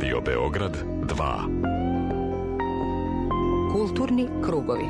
Radio Beograd 2. Kulturni krugovi.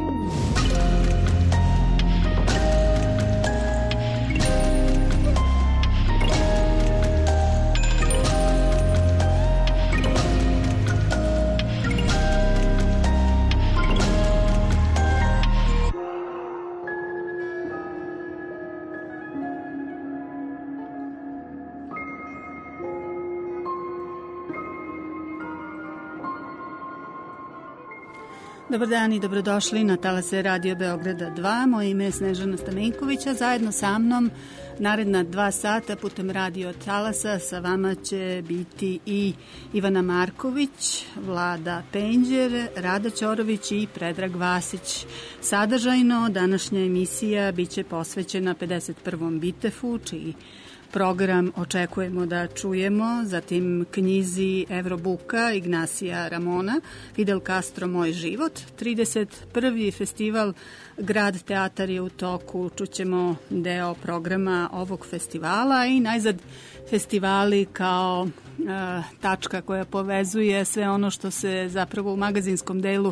Dobar dan i dobrodošli na talase Radio Beograda 2. Moje ime je Snežana Stamenkovića. Zajedno sa mnom naredna 2 sata putem radio talasa sa vama će biti i Ivana Marković, Vlada Penđer, Rada Ćorović i Predrag Vasić. Sadržajno današnja emisija biće posvećena 51. Bitefu, čiji program očekujemo da čujemo, zatim knjizi Evrobuka Ignasija Ramona, Fidel Castro, Moj život. 31. festival Grad teatar je u toku, čućemo deo programa ovog festivala i najzad festivali kao tačka koja povezuje sve ono što se zapravo u magazinskom delu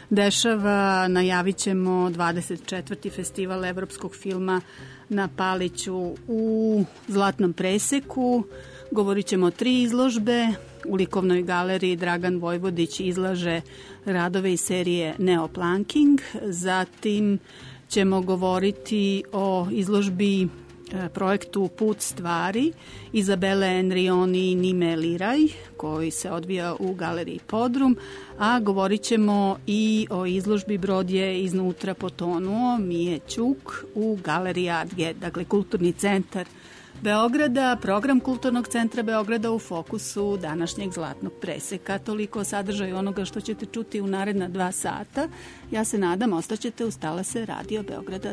dešava. Najavit ćemo 24. festival evropskog filma na Paliću u Zlatnom preseku. Govorit ćemo o 3 izložbe. U likovnoj galeriji Dragan Vojvodić izlaže radove iz serije Neoplanking. Zatim ćemo govoriti o izložbi projektu Put stvari Izabele Enrioni i Nime Liraj, koji se odvija u galeriji Podrum, a govorit ćemo i o izložbi Brod je iznutra potonuo Mije Ćuk u galeriji Adge, dakle Kulturni centar Beograda. Program Kulturnog centra Beograda u fokusu današnjeg Zlatnog preseka. Toliko o sadržaju onoga što ćete čuti u naredna 2 sata. Ja se nadam, ostaćete uz talase Radio Beograda 2.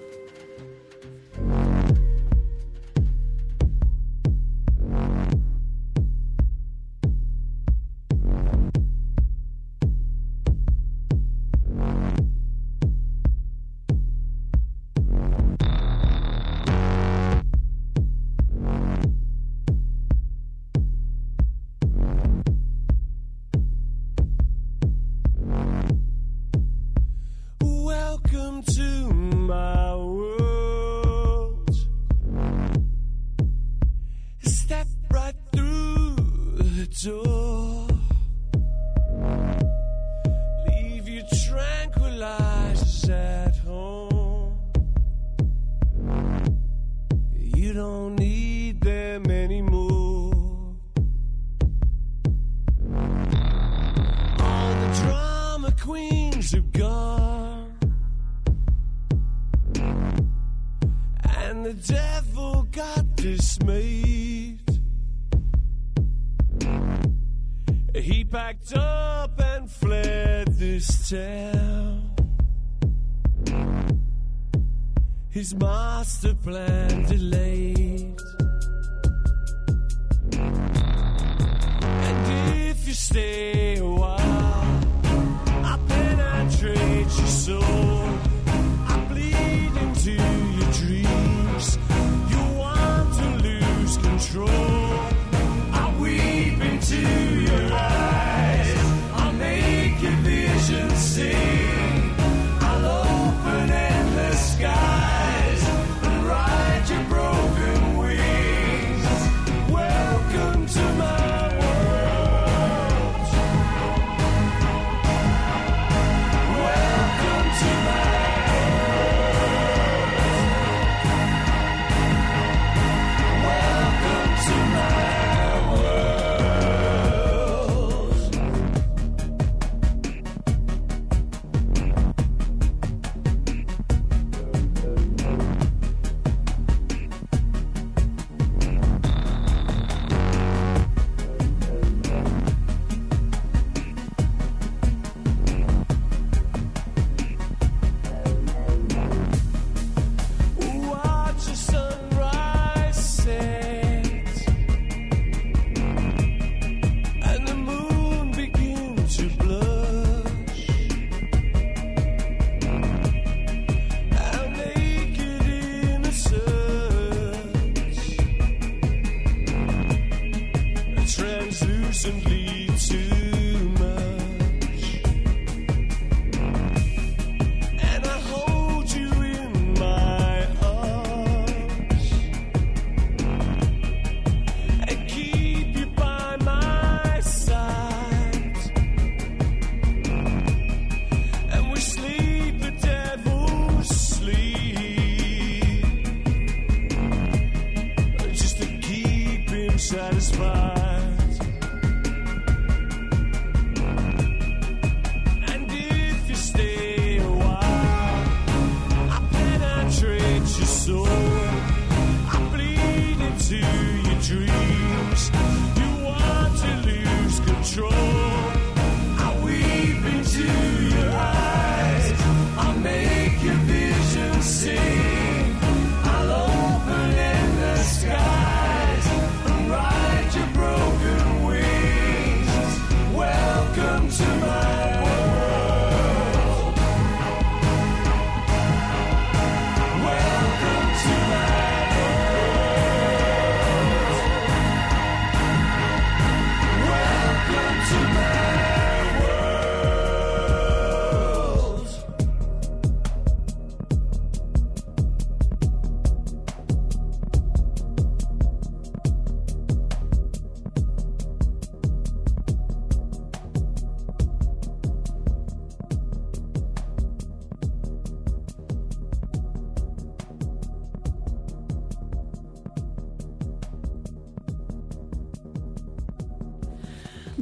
His master plan delayed. And if you stay a while, I penetrate your soul. I bleed into your dreams. You want to lose control. I weep into your eyes. I'll make your vision sing. I'll open endless skies and ride your broken wings. Welcome to my world.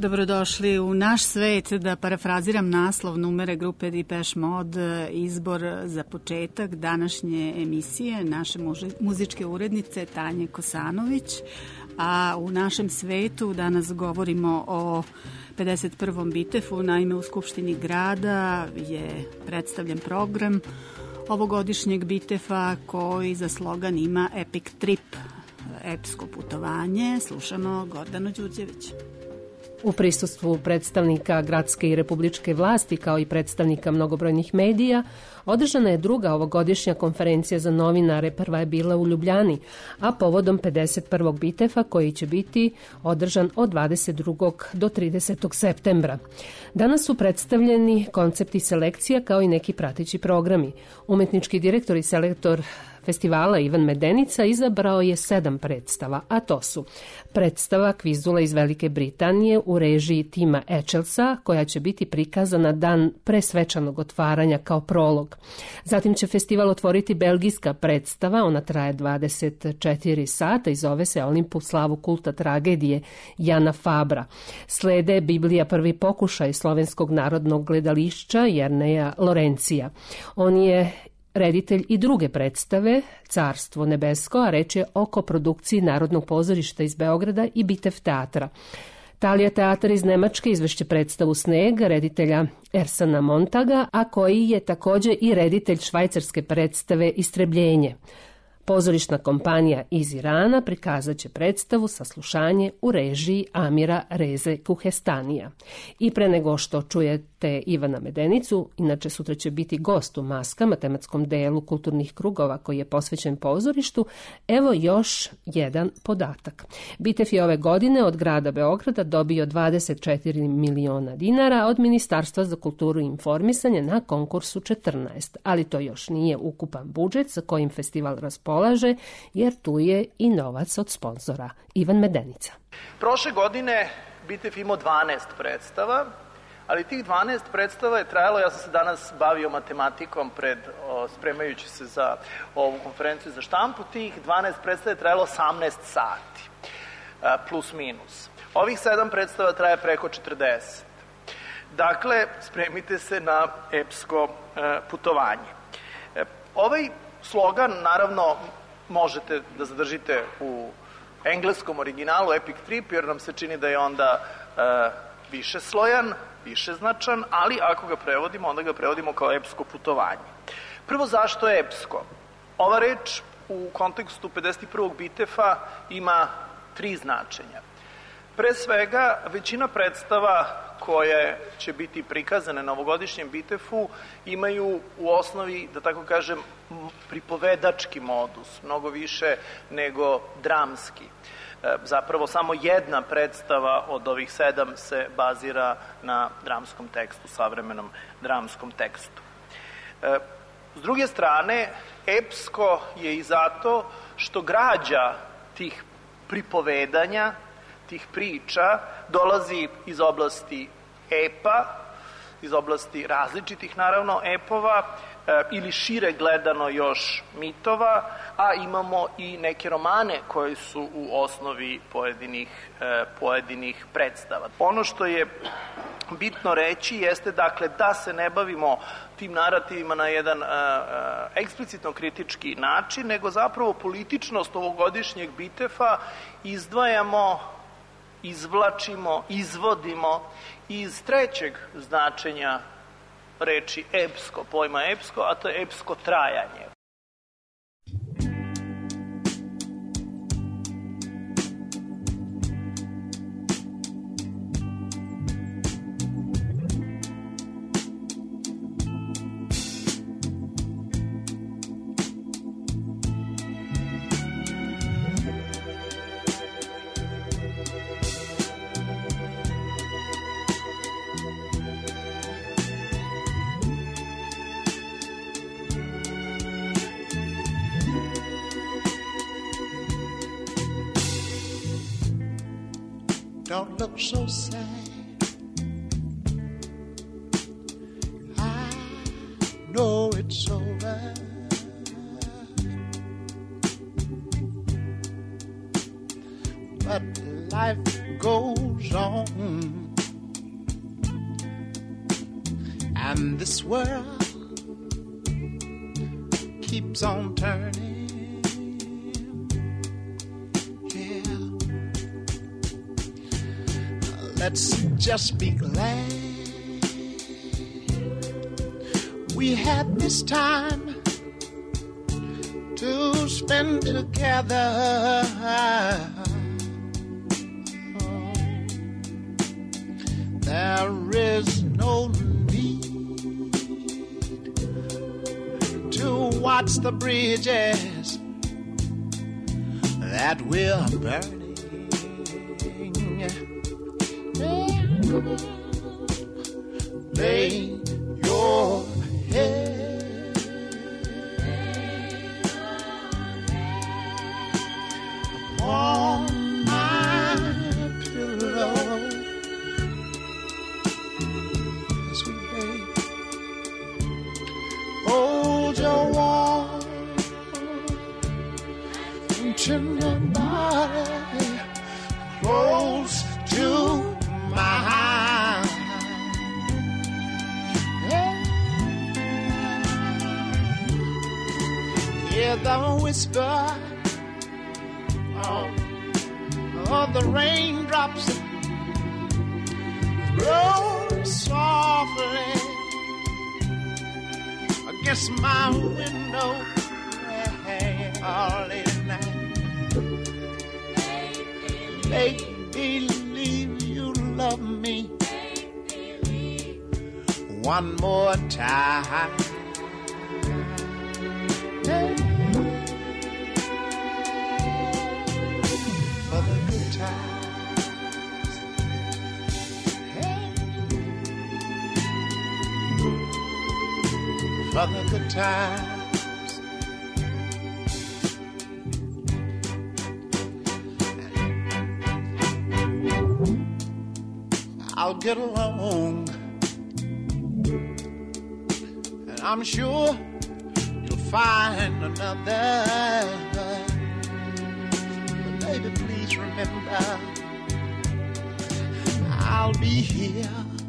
Dobrodošli u naš svet, da parafraziram naslov numere grupe Depeche Mode, izbor za početak današnje emisije naše muzičke urednice Tanje Kosanović. A u našem svetu danas govorimo o 51. Bitefu. Naime, u Skupštini grada je predstavljen program ovogodišnjeg Bitefa koji za slogan ima Epic Trip, epsko putovanje. Slušamo Gordanu Đurđević. U prisustvu predstavnika gradske i republičke vlasti kao i predstavnika mnogobrojnih medija održana je druga ovogodišnja konferencija za novinare. Prva je bila u Ljubljani, a povodom 51. Bitefa koji će biti održan od 22. do 30. septembra. Danas su predstavljeni koncepti selekcija kao i neki prateći programi. Umetnički direktor i selektor festivala Ivan Medenica izabrao je 7 predstava, a to su predstava Kvizula iz Velike Britanije u režiji Tima Echelsa, koja će biti prikazana dan pre svečanog otvaranja kao prolog. Zatim će festival otvoriti belgijska predstava, ona traje 24 sata i zove se Olimpus slavu kulta tragedije Jana Fabra. Slede Biblija prvi pokušaj slovenskog narodnog gledališća Jerneja Lorencija. On je reditelj i druge predstave Carstvo nebesko, a reč je o koprodukciji Narodnog pozorišta iz Beograda i Bitev teatra. Talija teatar iz Nemačke izvešće predstavu Sneg reditelja Ersana Montaga, a koji je također i reditelj švajcarske predstave Istrebljenje. Pozorišna kompanija iz Irana prikazat će predstavu Saslušanje u režiji Amira Reze Kuhestanija. I pre nego što čujete Ivana Medenicu, inače sutra će biti gost u Maskama, tematskom delu kulturnih krugova koji je posvećen pozorištu, evo još jedan podatak. Bitef je ove godine od grada Beograda dobio 24 miliona dinara od Ministarstva za kulturu i informisanje na konkursu 14, ali to još nije ukupan budžet sa kojim festival raspolaže, jer tu je i novac od sponzora. Ivan Medenica. Prošle godine Bitef imao 12 predstava, ali tih 12 predstava je trajalo, ja sam se danas bavio matematikom spremajući se za ovu konferenciju za štampu, tih 12 predstava je trajalo 18 sati, plus minus. Ovih 7 predstava traje preko 40. Dakle, spremite se na epsko putovanje. Ovaj slogan, naravno, možete da zadržite u engleskom originalu Epic Trip, jer nam se čini da je onda višeslojan, višeznačan, ali ako ga prevodimo, onda ga prevodimo kao epsko putovanje. Prvo, zašto je epsko? Ova reč u kontekstu 51. Bitefa ima 3 značenja. Pre svega, većina predstava koje će biti prikazane na ovogodišnjem Bitefu imaju u osnovi, da tako kažem, pripovedački modus, mnogo više nego dramski. Zapravo samo jedna predstava od ovih 7 se bazira na dramskom tekstu, savremenom dramskom tekstu. S druge strane, epsko je i zato što građa tih pripovedanja, tih priča, dolazi iz oblasti epa, iz oblasti različitih, naravno, epova, ili šire gledano još mitova, a imamo i neke romane koji su u osnovi pojedinih predstava. Ono što je bitno reći jeste, dakle, da se ne bavimo tim narativima na jedan eksplicitno kritički način, nego zapravo političnost ovogodišnjeg Bitefa izdvajamo, izvlačimo, izvodimo iz trećeg značenja reči epsko, pojma epsko, a to je epsko trajanje. Don't look so sad. I know it's over. But life goes on. And this world keeps on turning. Yeah. Let's just be glad we had this time to spend together. There is no need to watch the bridges that we're burning. Lay your head on my pillow, sweet babe. Hold your warm and tender body close to mine. Hear the whisper of the raindrops roll softly against my window all late at night. Make believe you love me one more time. For the good times. For the good times. I'll get along, and I'm sure you'll find another. But baby, please remember, I'll be here.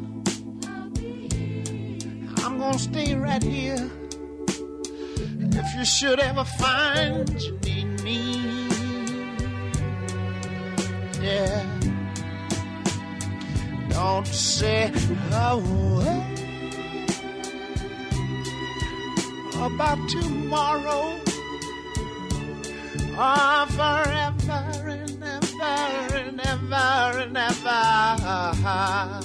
I'm gonna stay right here. If you should ever find you need me, yeah. Don't say a word about tomorrow or forever and ever and ever and ever.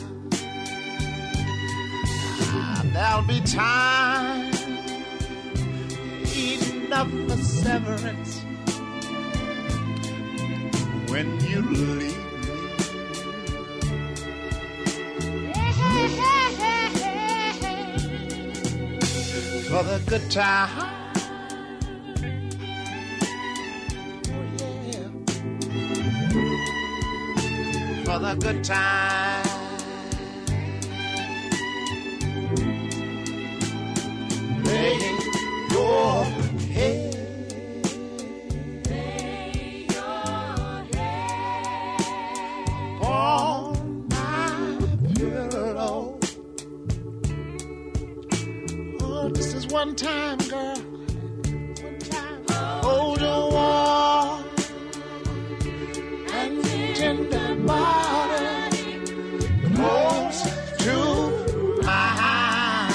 There'll be time enough for severance when you leave. For the good time, oh yeah. For the good time, lay your head, lay your head on my pillow. This is one time, girl. One time. Hold your warm and tender body close to mine.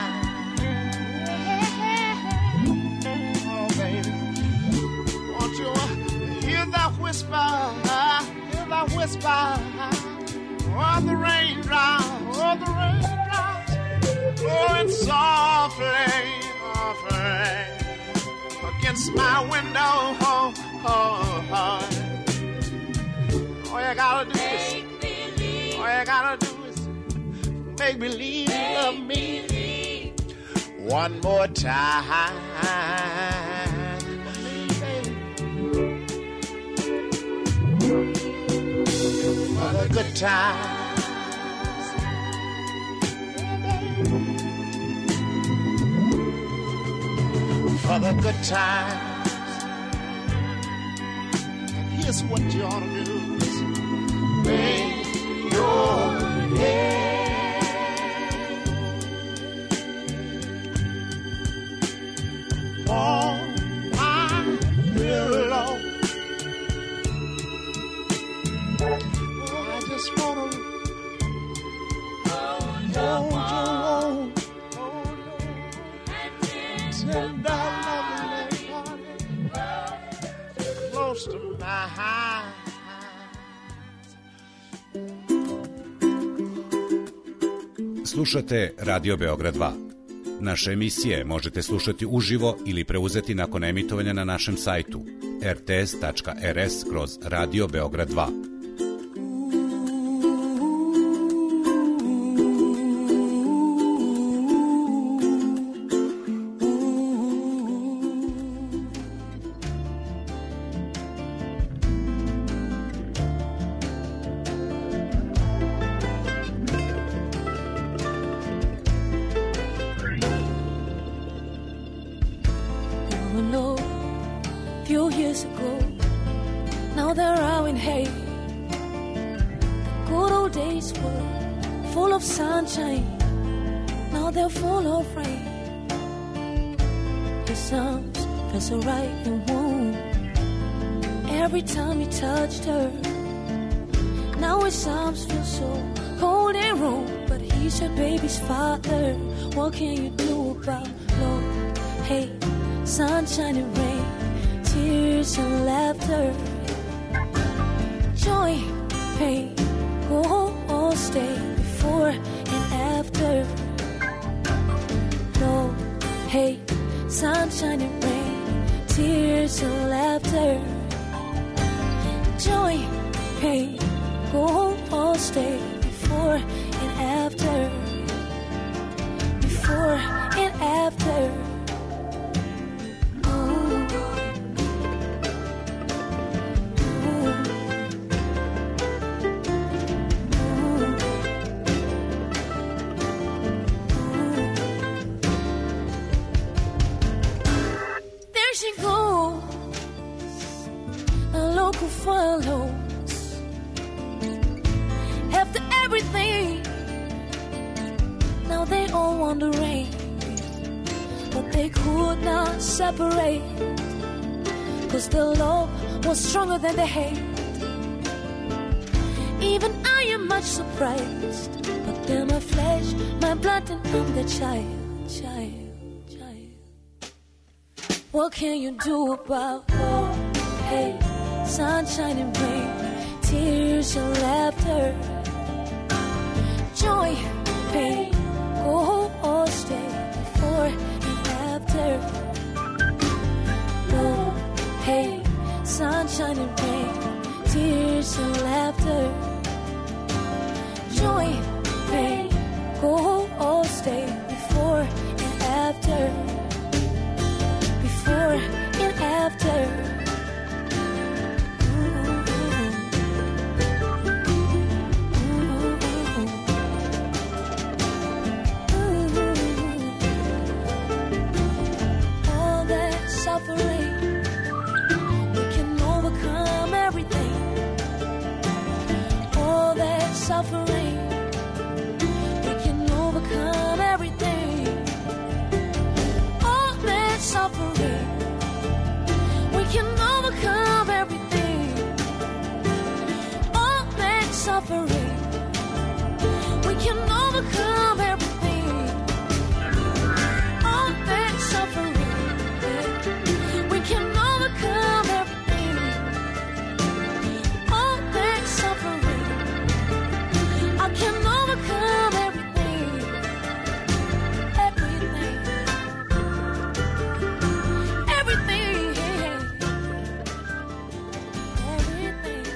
Oh, baby. Won't you hear that whisper? Hear that whisper? Oh, the raindrops. Oh, the raindrops. Blowing softly, softly against my window. Oh, oh, oh. All you gotta do is, all you gotta do is make believe you love me one more time. For the good time. For the good times. And here's what you ought to do is lay your head and I love that close to my heart. Slušate Radio Beograd 2. Naše emisije možete slušati uživo ili preuzeti nakon emitovanja na našem sajtu rts.rs/Radio Beograd 2. What can you do about love, hate, sunshine and rain, tears and laughter, joy, pain, go or stay, before and after. Love, hate, sunshine and rain, tears and laughter, joy, pain, go or stay, before and after. Before and after. There she goes, a local follows. After everything, now they all wondering, but they could not separate, 'cause the love was stronger than the hate. Even I am much surprised, but they're my flesh, my blood, and I'm the child. What can you do about love, hate, sunshine and rain, tears and laughter, joy, pain, go or stay, before and after. Love, hate, sunshine and rain, tears and laughter, joy, pain, go or stay, before and after. Before and after. Suffering, we can overcome everything. All that suffering, we can overcome everything. All that suffering, we can overcome everything. All that suffering, we can overcome everything. All that suffering, I can overcome everything, everything, everything, everything.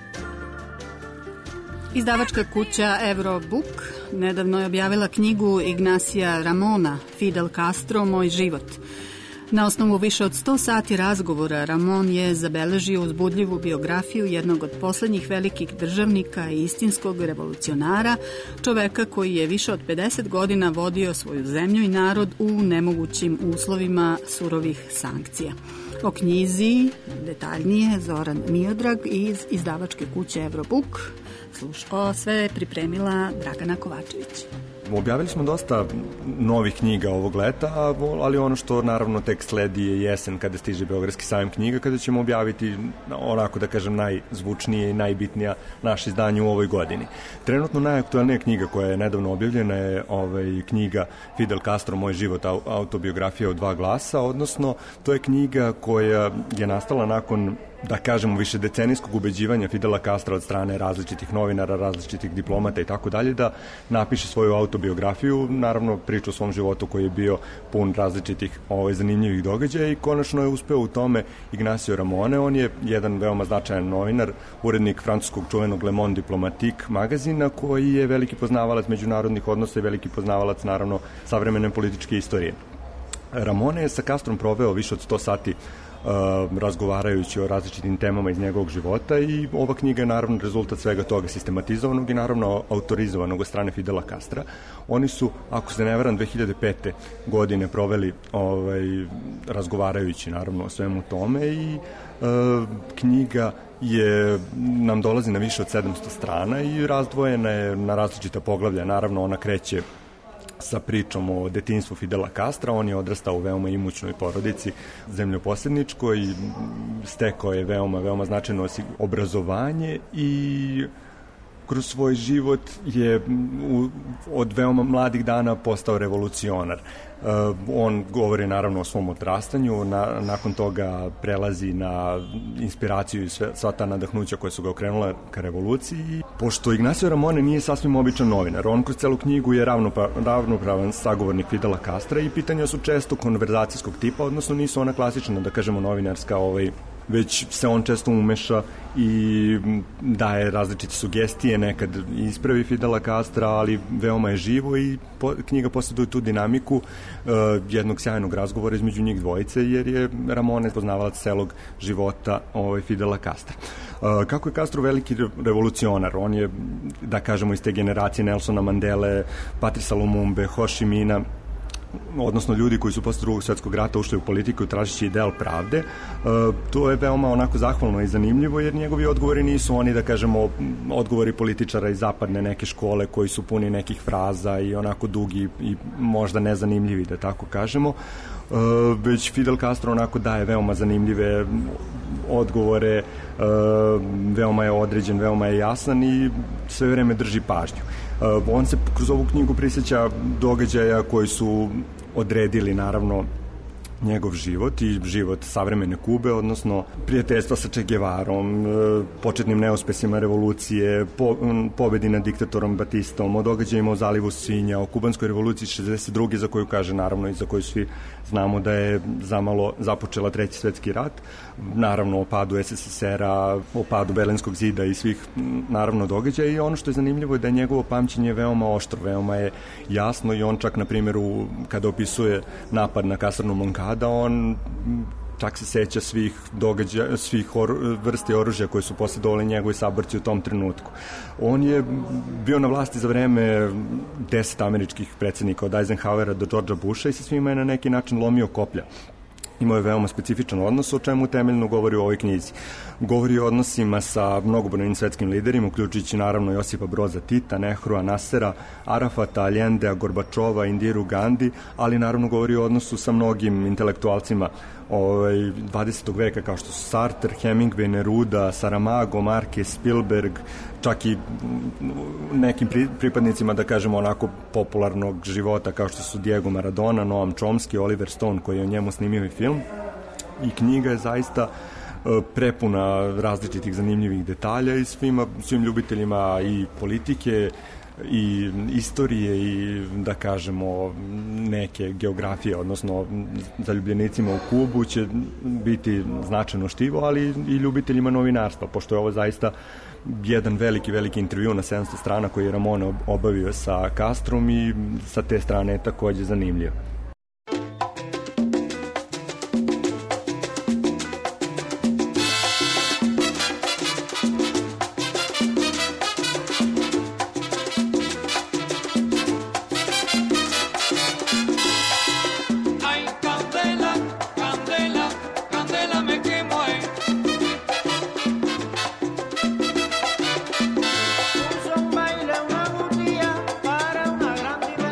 Izdavačka kuća Eurobook nedavno je objavila knjigu Ignacija Ramona, Fidel Castro, Moj život. Na osnovu više od 100 sati razgovora Ramon je zabeležio uzbudljivu biografiju jednog od poslednjih velikih državnika i istinskog revolucionara, čoveka koji je više od 50 godina vodio svoju zemlju i narod u nemogućim uslovima surovih sankcija. O knjizi detaljnije Zoran Miodrag iz izdavačke kuće Eurobook. Sve je pripremila Dragana Kovačević. Objavili smo dosta novih knjiga ovog leta, ali ono što naravno tek sledi je jesen kada stiže Beogradski sajam knjiga, kada ćemo objaviti onako da kažem najzvučnije i najbitnija naše izdanje u ovoj godini. Trenutno najaktualnija knjiga koja je nedavno objavljena je knjiga Fidel Castro, Moj život, autobiografija u 2 glasa, odnosno to je knjiga koja je nastala nakon da kažemo višedecenijskog ubeđivanja Fidela Castra od strane različitih novinara, različitih diplomata i tako dalje, da napiše svoju autobiografiju, naravno priču o svom životu koji je bio pun različitih zanimljivih događaja i konačno je uspeo u tome Ignacio Ramone. On je jedan veoma značajan novinar, urednik francuskog čuvenog Le Monde Diplomatique magazina, koji je veliki poznavalac međunarodnih odnosa i veliki poznavalac naravno savremene političke istorije. Ramone je sa Castrom proveo više od 100 sati razgovarajući o različitim temama iz njegovog života i ova knjiga je naravno rezultat svega toga, sistematizovanog i naravno autorizovanog od strane Fidela Castra. Oni su, ako se ne varam, 2005. godine proveli razgovarajući naravno o svemu tome i knjiga nam dolazi na više od 700 strana i razdvojena je na različita poglavlja. Naravno ona kreće sa pričom o detinjstvu Fidela Castra. On je odrastao u veoma imućnoj porodici zemljoposedničkoj, stekao je veoma značajno obrazovanje i kroz svoj život je od veoma mladih dana postao revolucionar. On govori naravno o svom odrastanju, nakon toga prelazi na inspiraciju i sva ta nadahnuća koja su ga okrenula ka revoluciji. Pošto Ignacio Ramone nije sasvim običan novinar, on kroz celu knjigu je ravnopravan sagovornik Fidela Castra i pitanja su često konverzacijskog tipa, odnosno nisu ona klasična, da kažemo, novinarska, već se on često umeša i daje različite sugestije, nekad ispravi Fidela Castra, ali veoma je živo i knjiga posjeduje tu dinamiku jednog sjajnog razgovora između njih dvojice, jer je Ramone poznavalac celog života Fidela Castra. Kako je Castro veliki revolucionar? On je, da kažemo, iz te generacije Nelsona Mandele, Patrisa Lumumbe, Ho Chi Mina, odnosno ljudi koji su posle Drugog svjetskog rata ušli u politiku tražeći ideal pravde. To je veoma onako zahvalno i zanimljivo, jer njegovi odgovori nisu oni, da kažemo, odgovori političara iz zapadne neke škole koji su puni nekih fraza i onako dugi i možda nezanimljivi, da tako kažemo, već Fidel Castro onako daje veoma zanimljive odgovore, veoma je određen, veoma je jasan i sve vreme drži pažnju. On se kroz ovu knjigu prisjeća događaja koji su odredili naravno njegov život i život savremene Kube, odnosno prijateljstva sa Che Guevarom, početnim neuspesima revolucije, pobedi nad diktatorom Batistom, o događajima u Zalivu Svinja, o kubanskoj revoluciji 62. za koju kaže naravno i za koju svi znamo da je zamalo započela Treći svetski rat, naravno o padu SSSR-a, o padu Berlinskog zida i svih naravno događaja. I ono što je zanimljivo je da je njegovo pamćenje veoma oštro, veoma je jasno i on čak na primjeru kada opisuje napad na kasarnu Moncada, on čak se seća svih događaja, svih vrsti oružja koje su posjedovali njegovi saborci u tom trenutku. On je bio na vlasti za vreme 10 američkih predsjednika, od Eisenhowera do Georgea Busha, i sa svima je na neki način lomio koplja. Imao je veoma specifičan odnos, o čemu temeljno govori u ovoj knjizi. Govori o odnosima sa mnogobrojnim svetskim liderima, uključujući naravno Josipa Broza Tita, Nehrua, Nasera, Arafata, Allendea, Gorbačova, Indiru Gandhi, ali naravno govori o odnosu sa mnogim intelektualcima 20. veka, kao što su Sartre, Hemingway, Neruda, Saramago, Marquez, Spielberg, čak i nekim pripadnicima, da kažemo, onako popularnog života, kao što su Diego Maradona, Noam Chomsky, Oliver Stone, koji je o njemu snimio i film. I knjiga je zaista prepuna različitih zanimljivih detalja i svim ljubiteljima i politike i istorije i, da kažemo, neke geografije, odnosno zaljubljenicima u Kubu će biti značajno štivo, ali i ljubiteljima novinarstva, pošto je ovo zaista jedan veliki intervju na 700 strana koji je Ramone obavio sa Castrom i sa te strane je takođe zanimljivo. Puso en baile una bujía para una gran diversidad.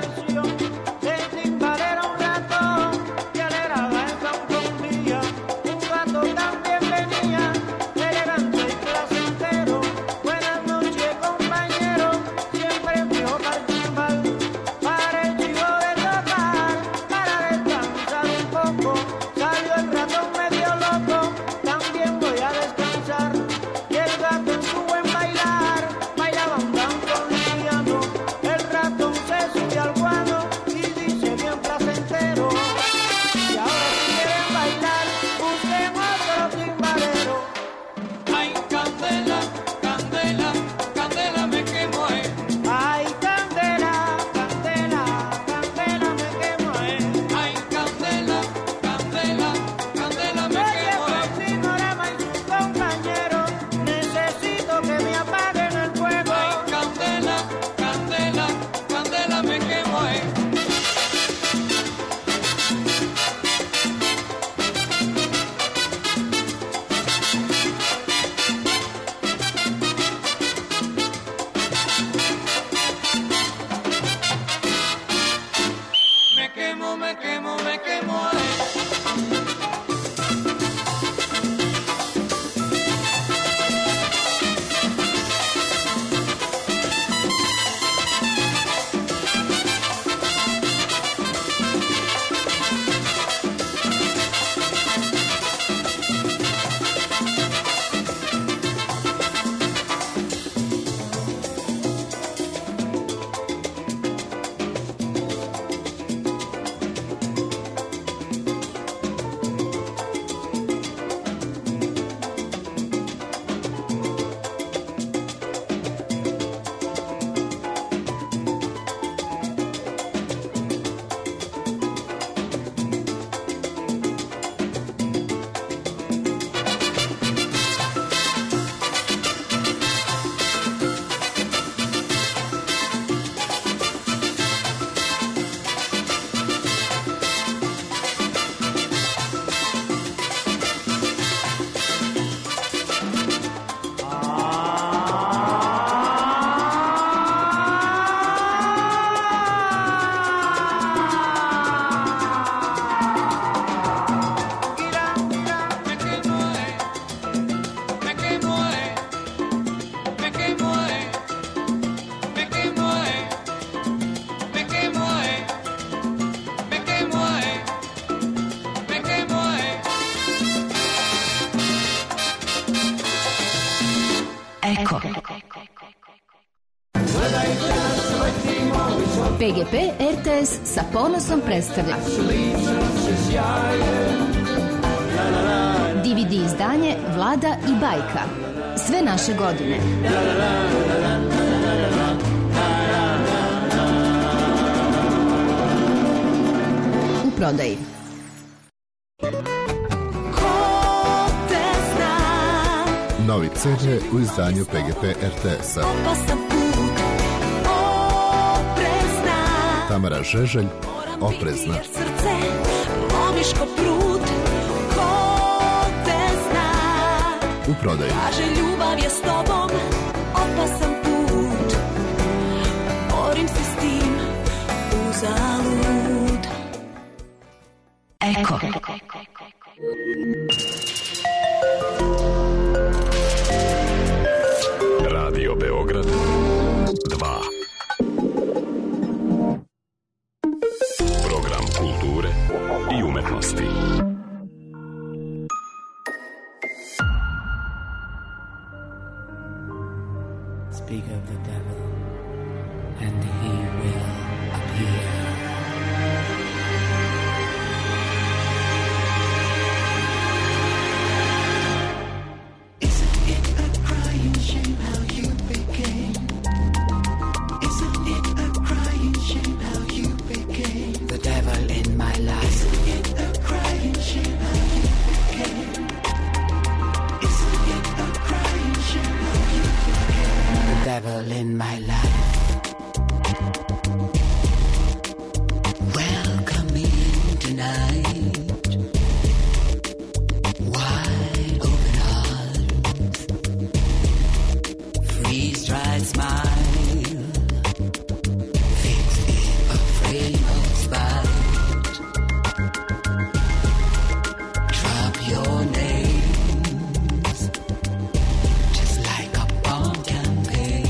PGP RTS sa ponosom predstavlja DVD izdanje Vlada i Bajka. Sve naše godine. U prodaji. Novi CD u izdanju PGP RTS-a. Tamara Žeželj, Oprezna. U prodaju. Kaže ljubav je s tobom opasan put, borim se s tim uzalud. Eko. Radio Beograd 2. Program kulture i umetnosti. Speak of the devil, and he will appear. Isn't it a crying shame how you became? Isn't it a crying shame how you became? The devil in my life. Isn't it a crying shame how you became? Isn't it a crying shame how you became? The devil in my life. Welcome in tonight. Wide open arms. Freeze-dried smile. Fixed in a frame of spite. Drop your names. Just like a bomb campaign.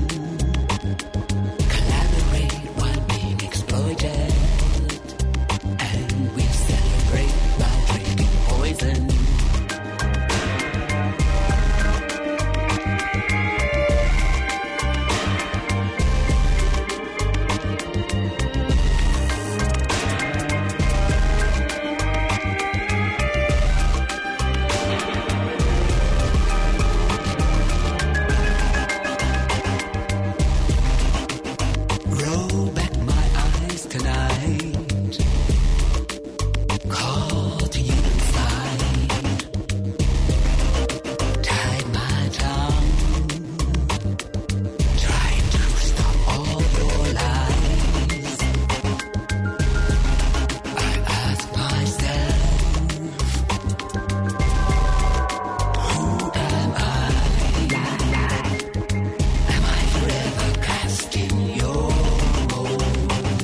Collaborate while being exploited. And we celebrate while drinking poison. Roll back my eyes tonight. Call to you inside. Tied my tongue. Trying to stop all your lies. I ask myself, who am I? Am I forever cast in your mold?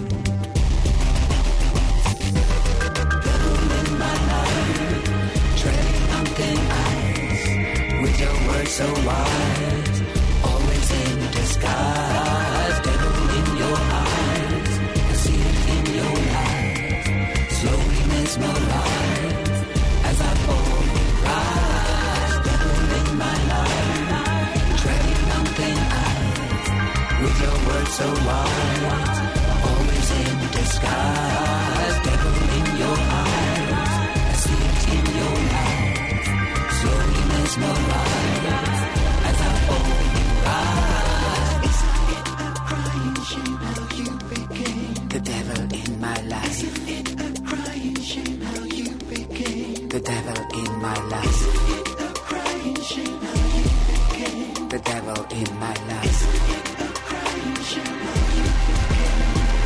Devil in my life, treading on thin ice, with your words so wise, always in disguise. Devil in your eyes, I see it in your life, slowly mesmerized as I rise. Devil in my life, treading on thin ice, with your words so wise, always in disguise. Devil in your eyes, I see it in your life, slowly mesmerized as I rise. Isn't it a crying shame how you became? The devil in my life. Isn't it a crying shame how you became? The devil in my life. Isn't it a crying shame how you became? The devil in my life. Isn't it a crying shame how you became?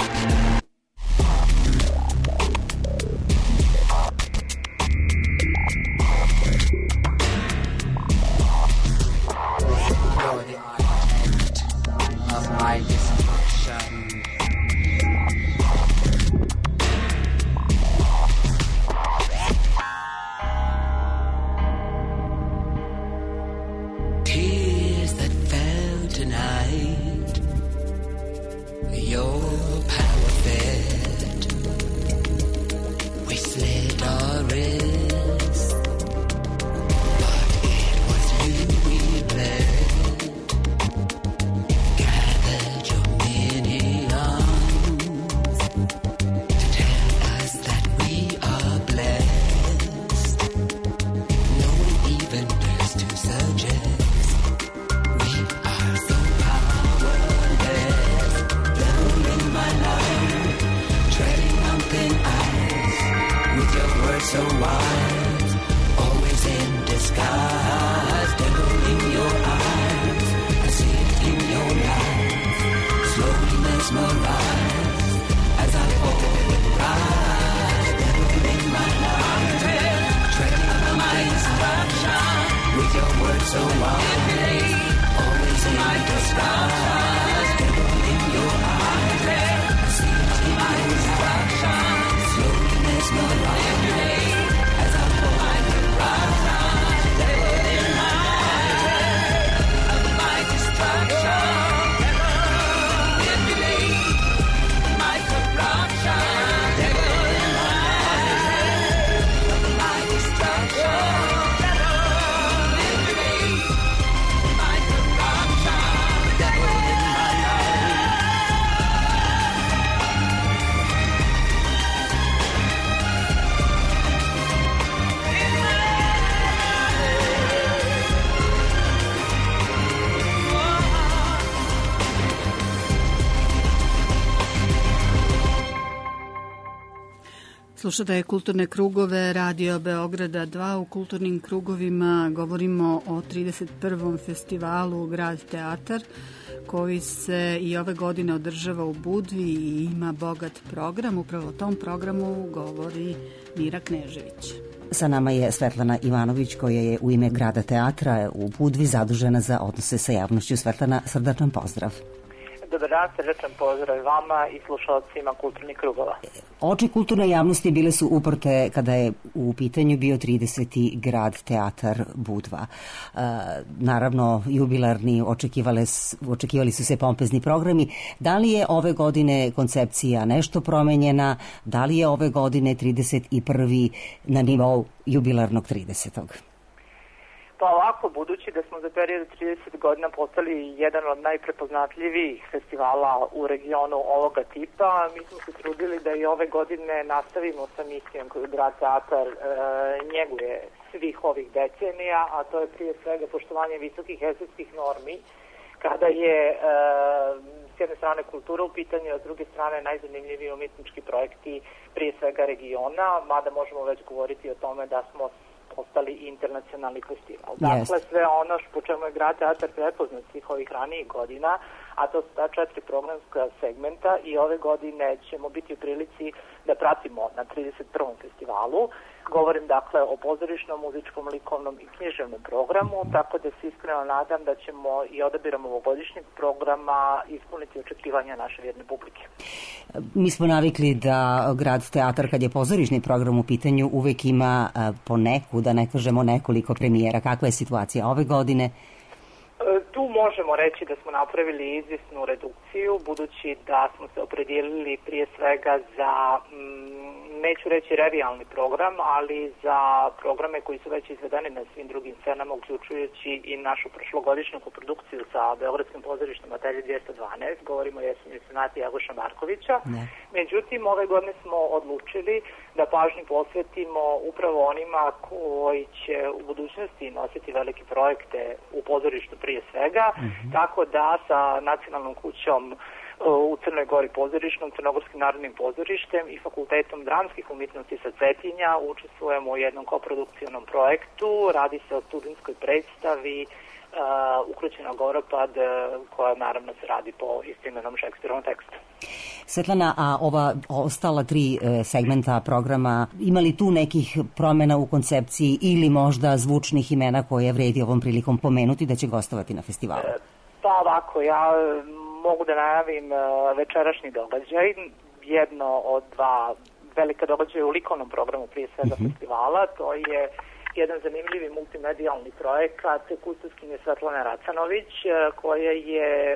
You're the architect of my destruction. Tears that fell tonight. You're words so wise, always in disguise. Devil in your eyes, I see it in your life. Slowly mesmerized as I forward rise. Devil in my life, treading on my instruction. With your words so wise, always in disguise. Devil in your eyes, I see it in my instruction. Slowly mesmerized as I forward rise. Devil in my eyes, of my destruction. Manipulate my corruption. Devil in my eyes, of my destruction. Slušate kulturne krugove Radio Beograda 2. U kulturnim krugovima govorimo o 31. festivalu Grad teatar, koji se i ove godine održava u Budvi i ima bogat program. Upravo o tom programu govori Mira Knežević. Sa nama je Svetlana Ivanović, koja je u ime Grada teatra u Budvi zadužena za odnose sa javnošću. Svetlana, srdačan pozdrav. Dobar dan, srdačan pozdrav vama i slušalcima kulturnih krugova. Oči kulturne javnosti bile su uprte kada je u pitanju bio 30. Grad teatar Budva. Naravno, jubilarni, očekivali su se pompezni programi. Da li je ove godine koncepcija nešto promenjena? Da li je ove godine 31. na nivou jubilarnog 30. Pa ovako, budući da smo za period 30 godina postali jedan od najprepoznatljivijih festivala u regionu ovoga tipa, mi smo se trudili da i ove godine nastavimo sa misijom koju Grad teatar njeguje svih ovih decenija, a to je prije svega poštovanje visokih estetskih normi, kada je s jedne strane kultura u pitanju, a s druge strane najzanimljiviji umjetnički projekti prije svega regiona, mada možemo već govoriti o tome da smo postali internacionalni festival. Dakle, sve ono po čemu je Grad teatar prepoznat svih ovih ranijih godina, a to su ta 4 programska segmenta, i ove godine ćemo biti u prilici da pratimo na 31. festivalu. Govorim dakle o pozorišnom, muzičkom, likovnom i književnom programu, tako da se iskreno nadam da ćemo i odabirom ovogodišnjeg programa ispuniti očekivanja naše vjerne publike. Mi smo navikli da Grad teatar, kad je pozorišni program u pitanju, uvek ima po neku, da ne kažemo nekoliko premijera. Kakva je situacija ove godine? Tu možemo reći da smo napravili izvjesnu redukciju, budući da smo se opredijelili prije svega za, neću reći revijalni program, ali za programe koji su već izvedeni na svim drugim scenama, uključujući i našu prošlogodišnju koprodukciju sa Beogradskim pozorišnom Atelje 212, govorimo o Jesenju sonati Jagoša Markovića. Međutim, ove godine smo odlučili da pažnju posvetimo upravo onima koji će u budućnosti nositi velike projekte u pozorištu prije svega, tako da sa Nacionalnom kućom u Crnoj Gori pozorišnom, Crnogorskim narodnim pozorištem i Fakultetom dramskih umjetnosti sa Cetinja učestvujemo u jednom koprodukcijnom projektu. Radi se o studentskoj predstavi Ukrućena Goropad, koja naravno se radi po istoimenom Šekspirovom tekstu. Svetlana, a ova ostala 3 segmenta programa, ima li tu nekih promjena u koncepciji ili možda zvučnih imena koje vredi ovom prilikom pomenuti da će gostovati na festivalu? Pa ovako, ja mogu da najavim večerašnji događaj, jedno od 2 velika događaja u likovnom programu prije svega festivala, to je jedan zanimljivi multimedijalni projekat kustoskinje Svetlane Racanović, koja je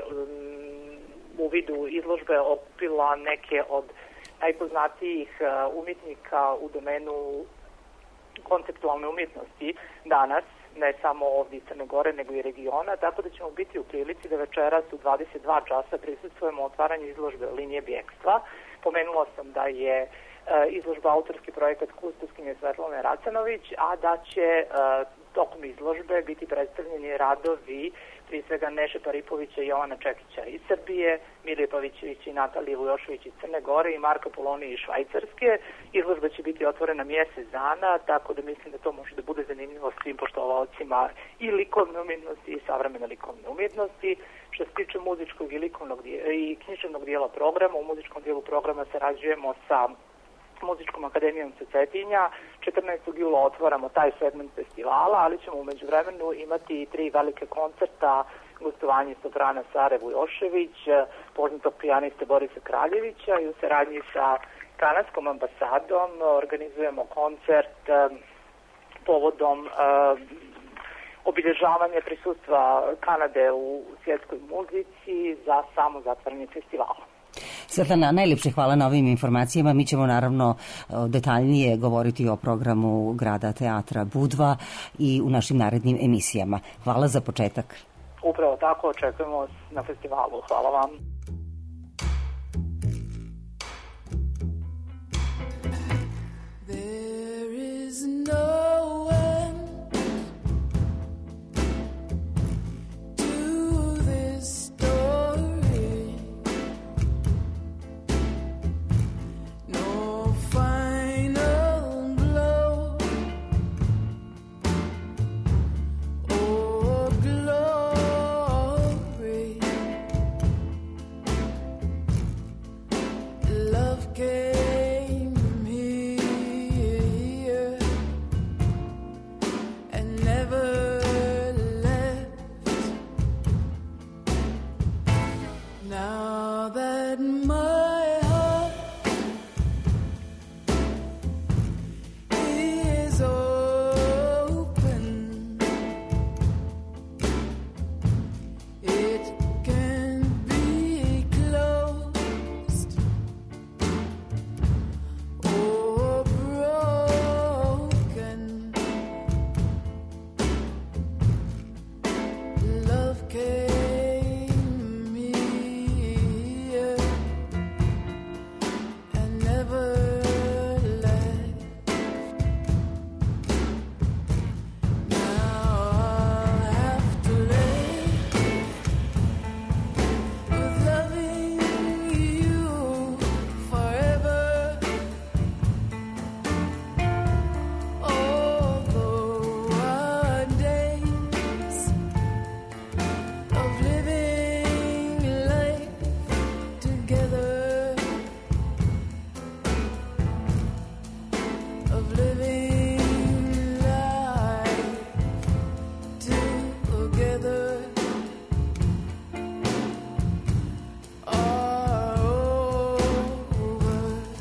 u vidu izložbe okupila neke od najpoznatijih umjetnika u domenu konceptualne umjetnosti danas, ne samo ovdje iz Crne Gore, nego i regiona, tako da ćemo biti u prilici da večeras u 22 časa prisustvujemo otvaranju izložbe Linije bjekstva. Pomenula sam da je izložba autorski projekat kustoskinje Svetlane Racanović, a da će tokom izložbe biti predstavljeni radovi prije svega Neše Paripovića i Jovana Čekića iz Srbije, Milije Pavićevića i Natalije Vujošević iz Crne Gore i Marka Polonije iz Švajcarske. Izložba će biti otvorena mjesec dana, tako da mislim da to može da bude zanimljivo svim poštovaocima i likovne umjetnosti i savremene likovne umjetnosti. Što se tiče muzičkog i književnog dijela programa, u muzičkom dijelu programa sarađujemo sa Muzičkom akademijom sa Cetinja. 14. jula otvaramo taj segment festivala, ali ćemo u međuvremenu imati i 3 velike koncerta, gostovanje soprana Sare Vujošević, poznatog pijaniste Borisa Kraljevića i u saradnji sa kanadskom ambasadom organizujemo koncert povodom obilježavanja prisustva Kanade u svjetskoj muzici za samo zatvaranje festivala. Svetlana, najljepše hvala na ovim informacijama. Mi ćemo naravno detaljnije govoriti o programu Grada teatra Budva i u našim narednim emisijama. Hvala za početak. Upravo tako, očekujemo vas na festivalu. Hvala vam. There is no end to this story. No final blow or glory. Love came here and never left. Now that my heart is open, it can be closed or broken. Love came here and never left. Now I'll have to live with loving you forever. Although our days of living life together, of living life together are over.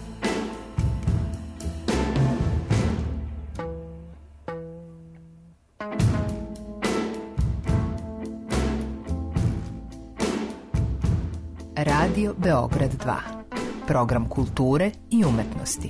Radio Beograd 2. Program kulture i umetnosti.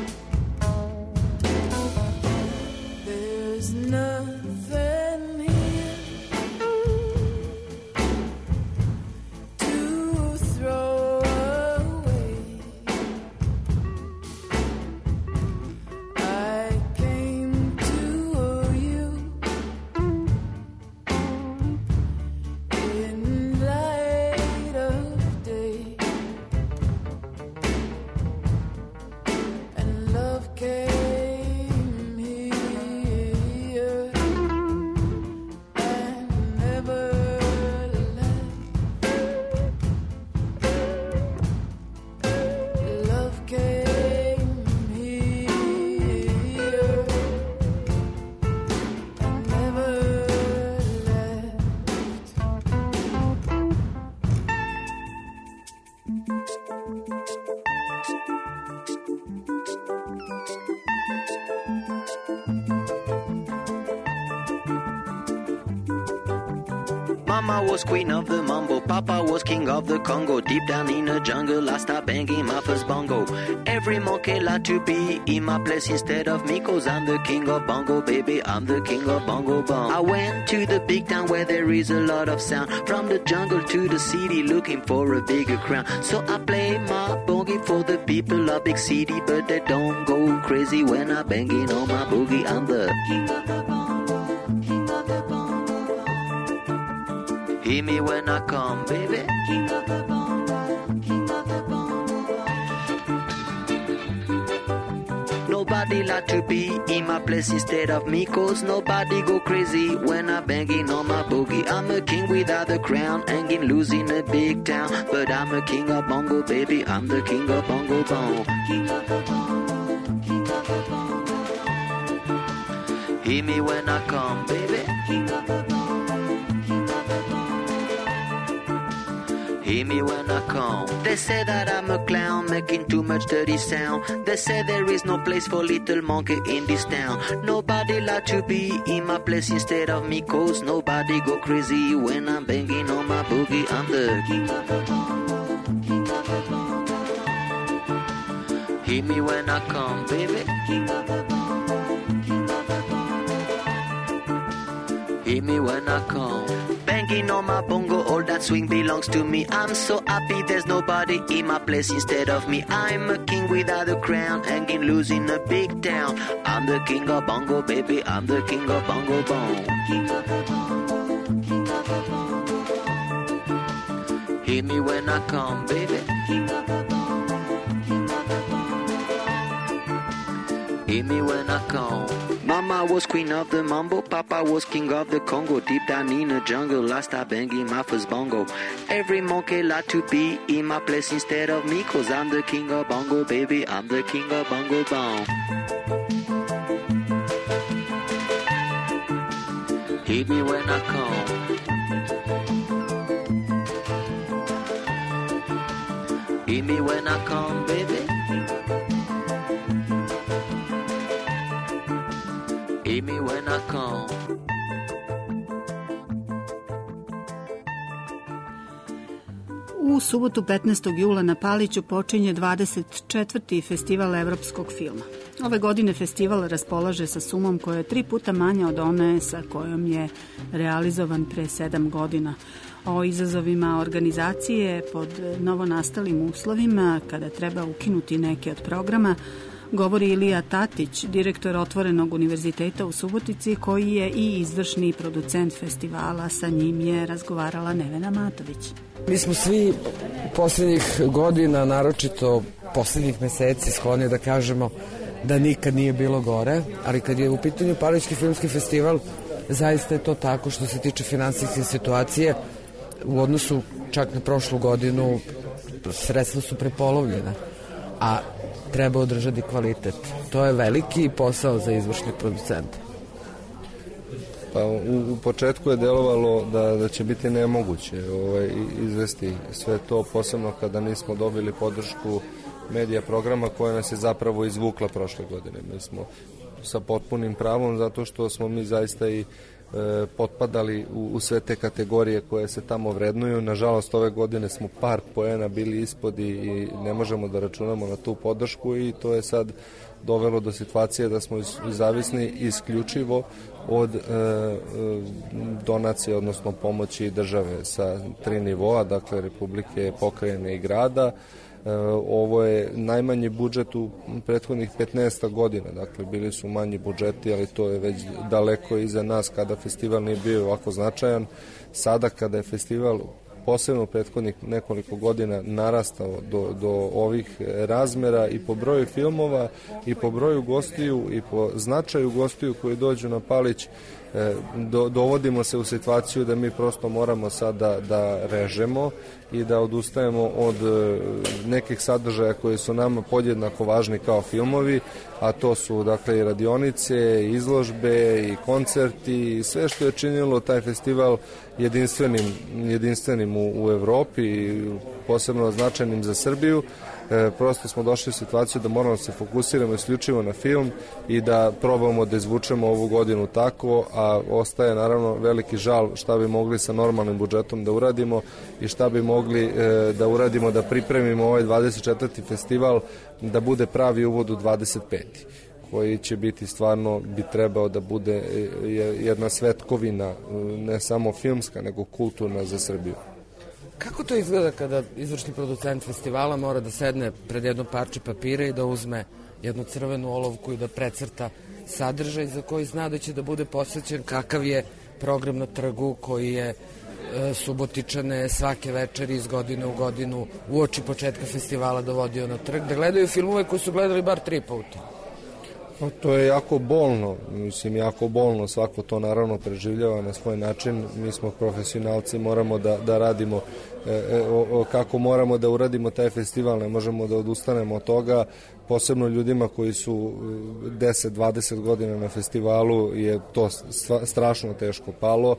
There's nothing here Mama was queen of the mambo, Papa was king of the Congo. Deep down in the jungle, I start banging my first bongo. Every monkey like to be in my place instead of me, 'cause I'm the king of bongo, baby, I'm the king of bongo bong. I went to the big town where there is a lot of sound, from the jungle to the city looking for a bigger crown. So I play my boogie for the people of big city, but they don't go crazy when I'm banging on my boogie. I'm the king of the bongo, king of the bongo bong. Hear me when I come, baby. King of the bongo, king of the bongo bong. Nobody like to be in my place instead of me, 'cause nobody go crazy when I'm banging on my boogie. I'm a king without a crown, hanging loose in a big town, but I'm a king of bongo, baby, I'm the king of bongo bong. King of the bongo, king of the bongo. Hear me when I come, baby. King of the bongo, king of the bongo. Hear me when I come. They say that I'm a clown making too much dirty sound. They say there is no place for little monkey in this town. Nobody like to be in my place instead of me, 'cause nobody go crazy when I'm banging on my boogie. I'm the king of the bongo, king of the bongo. Hear me when I come, baby. King of the bongo, king of the bongo. Hear me when I come. Banging on my bongo, all that swing belongs to me. I'm so happy there's nobody in my place instead of me. I'm a king without a crown, hanging loose in a big town. I'm the king of bongo, baby, I'm the king of bongo bong. King of the bongo, king of the bongo. Hear me when I come, baby. King of the bongo, king of the bongo. Hear me when I come. Mama was queen of the mambo, Papa was king of the Congo. Deep down in the jungle, I start banging my first bongo. Every monkey like to be in my place instead of me, 'cause I'm the king of bongo, baby, I'm the king of bongo bong. Hear me when I come. Hear me when I come, baby. Hear me when I come. U subotu 15. jula na Paliću počinje 24. festival evropskog filma. Ove godine festival raspolaže sa sumom koja je 3 puta manja od one sa kojom je realizovan pre 7 godina. O izazovima organizacije pod novonastalim uslovima, kada treba ukinuti neke od programa, govori Ilija Tatić, direktor Otvorenog univerziteta u Subotici, koji je i izvršni producent festivala. Sa njim je razgovarala Nevena Matović. Mi smo svi poslednjih godina, naročito poslednjih meseci, skloni da kažemo da nikad nije bilo gore, ali kad je u pitanju Palićki filmski festival, zaista je to tako. Što se tiče finansijske situacije, u odnosu čak na prošlu godinu, sredstva su prepolovljena, a treba održati kvalitet. To je veliki posao za izvršnih producenta. Pa u početku je delovalo da će biti nemoguće izvesti sve to, posebno kada nismo dobili podršku medija programa koja nas je zapravo izvukla prošle godine. Mi smo sa potpunim pravom, zato što smo mi zaista i potpadali u sve te kategorije koje se tamo vrednuju. Nažalost, ove godine smo par poena bili ispod i ne možemo da računamo na tu podršku, i to je sad dovelo do situacije da smo zavisni isključivo od donacije, odnosno pomoći države sa 3 nivoa, dakle Republike, pokrajine i grada. Ovo je najmanji budžet u prethodnih 15 godina, dakle bili su manji budžeti, ali to je već daleko iza nas kada festival nije bio ovako značajan. Sada kada je festival posebno u prethodnih nekoliko godina narastao do ovih razmera i po broju filmova i po broju gostiju i po značaju gostiju koji dođu na Palić, dovodimo se u situaciju da mi prosto moramo sada da režemo i da odustajemo od nekih sadržaja koji su nama podjednako važni kao filmovi, a to su dakle i radionice, i izložbe, i koncerti, i sve što je činilo taj festival jedinstvenim u Evropi i posebno značajnim za Srbiju. Prosto smo došli u situaciju da moramo se fokusiramo isključivo na film i da probamo da izvučemo ovu godinu tako, a ostaje naravno veliki žal šta bi mogli sa normalnim budžetom da uradimo i šta bi mogli da uradimo da pripremimo ovaj 24. festival da bude pravi uvod u 25. koji će biti stvarno, bi trebao da bude jedna svetkovina, ne samo filmska, nego kulturna za Srbiju. Kako to izgleda kada izvršni producent festivala mora da sedne pred jedno parče papira i da uzme jednu crvenu olovku i da precrta sadržaj za koji zna da će da bude posvećen, kakav je program na trgu koji je Subotičane svake večeri iz godine u godinu uoči početka festivala dovodio na trg, da gledaju filmove koji su gledali bar 3 puta? To je jako bolno, jako bolno, svako to naravno preživljava na svoj način. Mi smo profesionalci, moramo da radimo kako moramo da uradimo taj festival, ne možemo da odustanemo od toga, posebno ljudima koji su 10-20 godina na festivalu je to strašno teško palo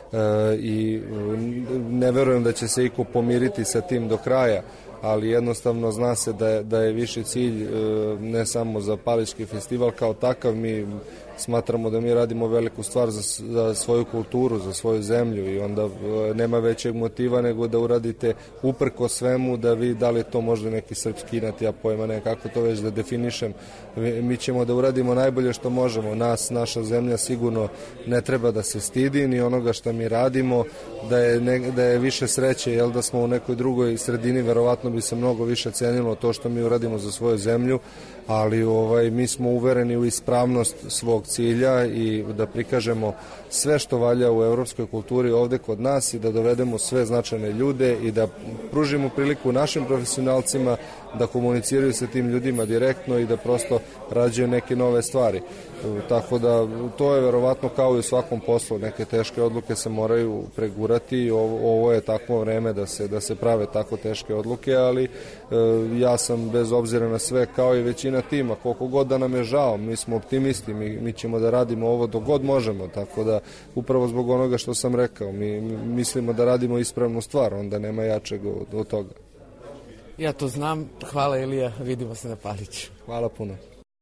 i ne verujem da će se iko pomiriti sa tim do kraja, ali jednostavno zna se da je viši cilj ne samo za Palićki festival kao takav, mi smatramo da mi radimo veliku stvar za svoju kulturu, za svoju zemlju i onda nema većeg motiva nego da uradite uprko svemu, da vi da li to možda neki srpski inat, ja pojma ne, kako to već da definišem, mi ćemo da uradimo najbolje što možemo. Naša zemlja sigurno ne treba da se stidi ni onoga što mi radimo, da je više sreće, jel da smo u nekoj drugoj sredini, verovatno bi se mnogo više cenilo to što mi uradimo za svoju zemlju, ali mi smo uvereni u ispravnost svog cilja i da prikažemo sve što valja u evropskoj kulturi ovde kod nas i da dovedemo sve značajne ljude i da pružimo priliku našim profesionalcima da komuniciraju sa tim ljudima direktno i da prosto rađaju neke nove stvari. Tako da to je verovatno kao i u svakom poslu, neke teške odluke se moraju pregurati i ovo je takvo vreme da se prave tako teške odluke, ali ja sam bez obzira na sve kao i većina tima, koliko god da nam je žao, mi smo optimisti, mi ćemo da radimo ovo dok god možemo, tako da upravo zbog onoga što sam rekao, mi mislimo da radimo ispravnu stvar, onda nema jačeg od toga. Ja to znam, hvala Ilija, vidimo se na Paliću. Hvala puno.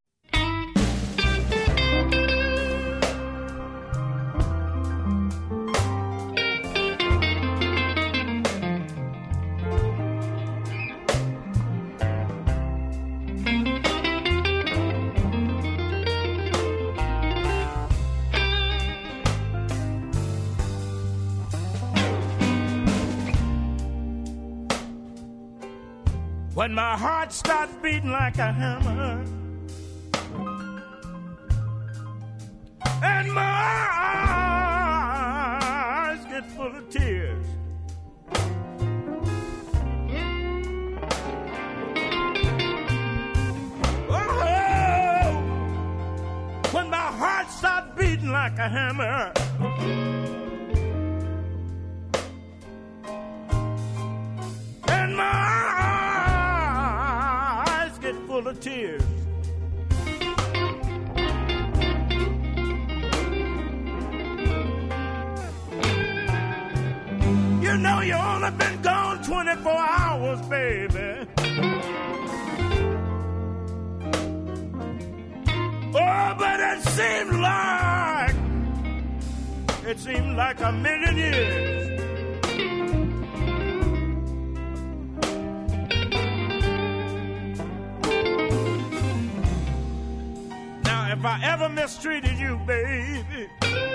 When my heart starts beating like a hammer and my eyes get full of tears, oh, when my heart starts beating like a hammer and my full of tears, you know you only been gone 24 hours, baby. Oh, but it seemed like a million years. If I ever mistreated you, baby,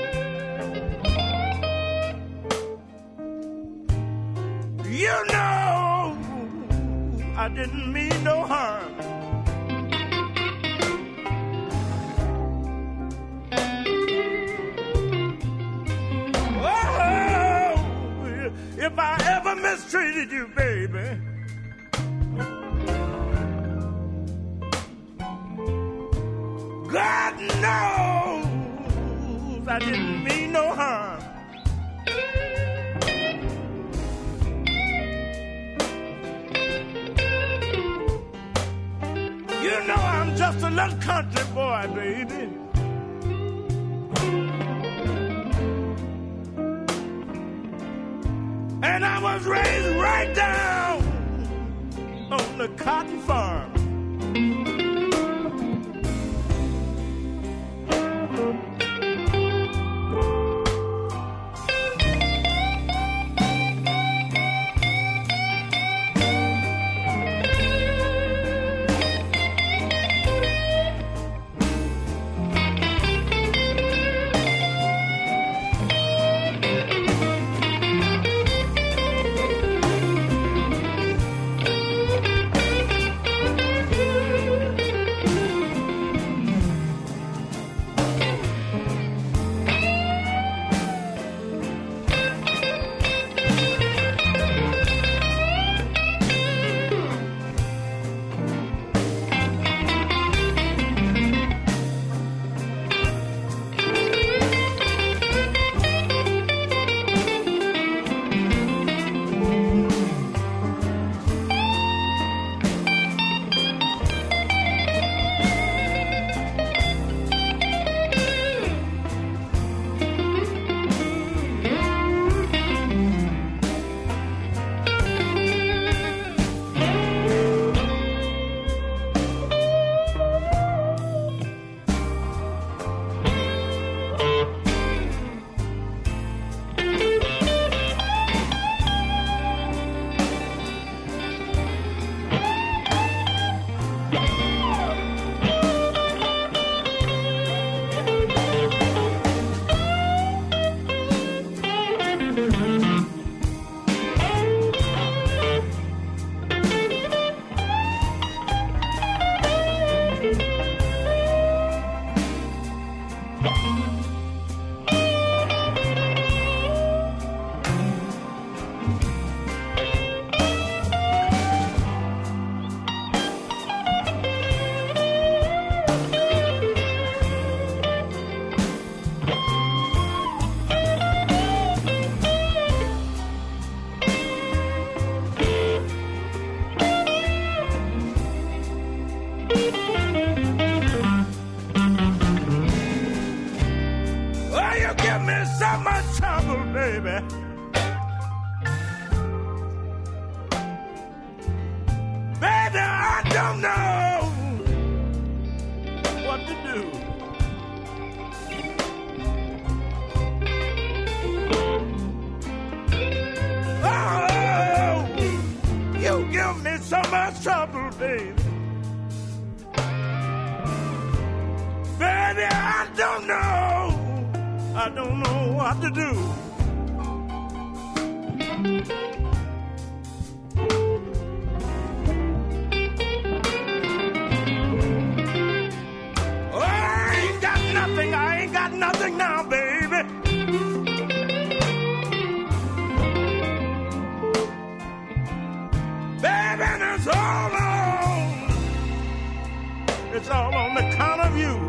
you know I didn't mean no harm. Oh, if I ever mistreated you, baby, God knows I didn't mean no harm. You know I'm just a little country boy, baby. And I was raised right down on the cotton farm. It's all on the count of you.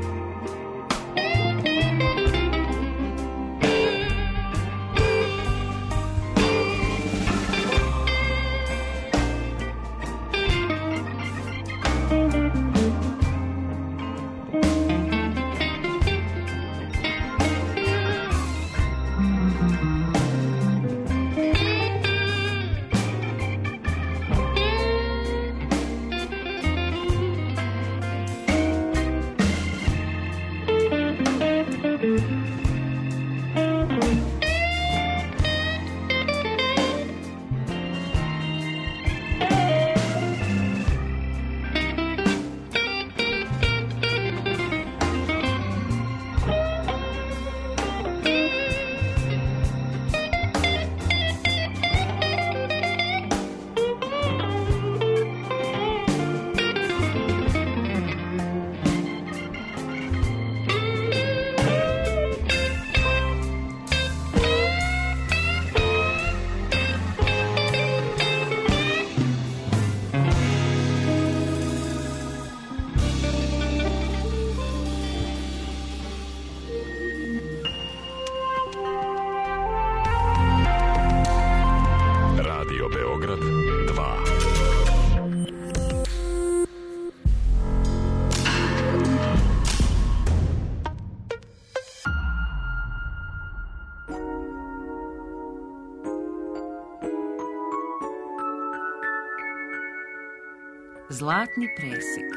Zlatni presek.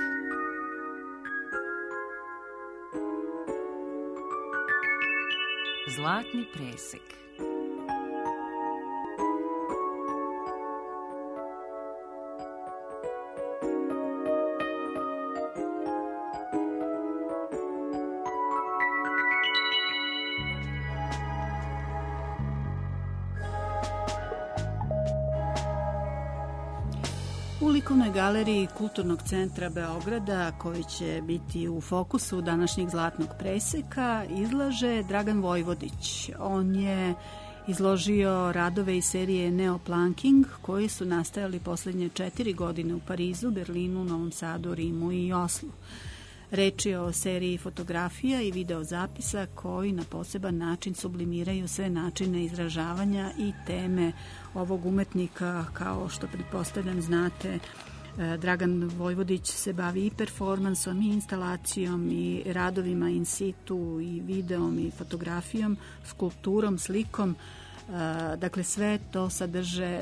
Zlatni presek. U likovnoj galeriji Kulturnog centra Beograda, koji će biti u fokusu današnjeg Zlatnog preseka, izlaže Dragan Vojvodić. On je izložio radove iz serije Neoplanking, koji su nastajali poslednje 4 godine u Parizu, Berlinu, Novom Sadu, Rimu i Oslu. Reč je o seriji fotografija i videozapisa koji na poseban način sublimiraju sve načine izražavanja i teme ovog umetnika. Kao što pretpostavljam znate, Dragan Vojvodić se bavi i performansom i instalacijom i radovima in situ i videom i fotografijom, skulpturom, slikom. Dakle, sve to sadrže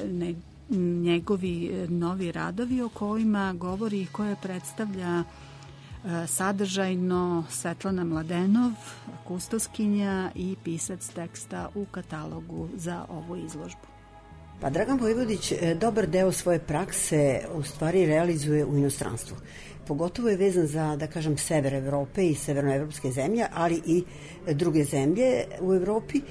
njegovi novi radovi o kojima govori i koje predstavlja sadržajno Svetlana Mladenov, kustoskinja i pisac teksta u katalogu za ovu izložbu. Pa Dragan Vojvodić dobar deo svoje prakse u stvari realizuje u inostranstvu. Pogotovo je vezan za, da kažem, sever Evrope i severnoevropske zemlje, ali i druge zemlje u Evropi.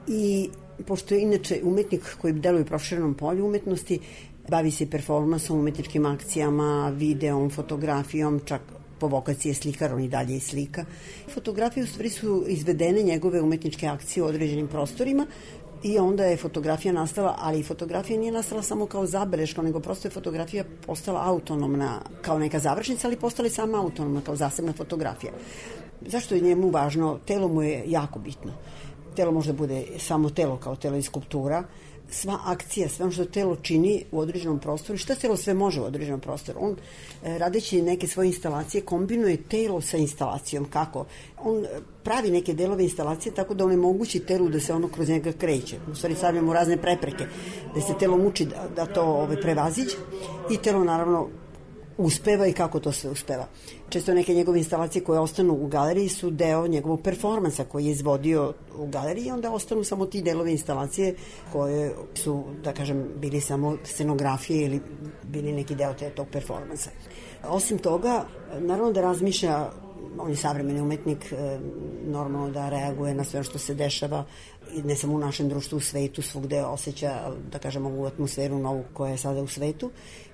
I pošto je inače umetnik koji deluje u proširenom polju umetnosti, bavi se performansom, umetničkim akcijama, videom, fotografijom, čak po vokaciji je slikar, on i dalje i slika. Fotografije u stvari su izvedene njegove umetničke akcije u određenim prostorima i onda je fotografija nastala, ali fotografija nije nastala samo kao zabeleška, nego prosto je fotografija postala autonomna kao neka završnica, ali postala je sama autonomna kao zasebna fotografija. Zašto je njemu važno? Telo mu je jako bitno. Telo može da bude samo telo kao telo i skulptura, sva akcija, sve ono što telo čini u određenom prostoru, šta telo sve može u određenom prostoru. On, radeći neke svoje instalacije, kombinuje telo sa instalacijom. Kako? On pravi neke delove instalacije tako da onemogući telu da se ono kroz njega kreće. U stvari stavlja mu razne prepreke, da se telo muči da to prevaziđe i telo naravno uspeva i kako to sve uspeva. Često neke njegove instalacije koje ostanu u galeriji su deo njegovog performansa koji je izvodio u galeriji i onda ostanu samo ti delovi instalacije koje su, da kažem, bili samo scenografije ili bili neki deo tog performansa. Osim toga, naravno da razmišlja, on je savremeni umetnik, normalno da reaguje na sve što se dešava, ne samo u našem društvu, u svetu, svugde osjeća, da kažem, ovu atmosferu novu koja je sada u svetu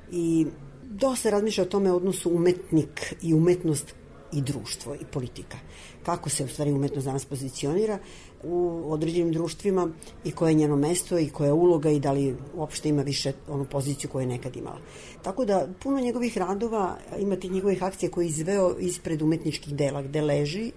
i dosta razmišlja o tome odnosu umetnik i umetnost i društvo i politika. Kako se u stvari umetnost danas pozicionira u određenim društvima i koje je njeno mesto i koja je uloga i da li uopšte ima više onu poziciju koju je nekad imala. Tako da puno njegovih radova, ima tih njegovih akcija koje je izveo ispred umetničkih dela gde leži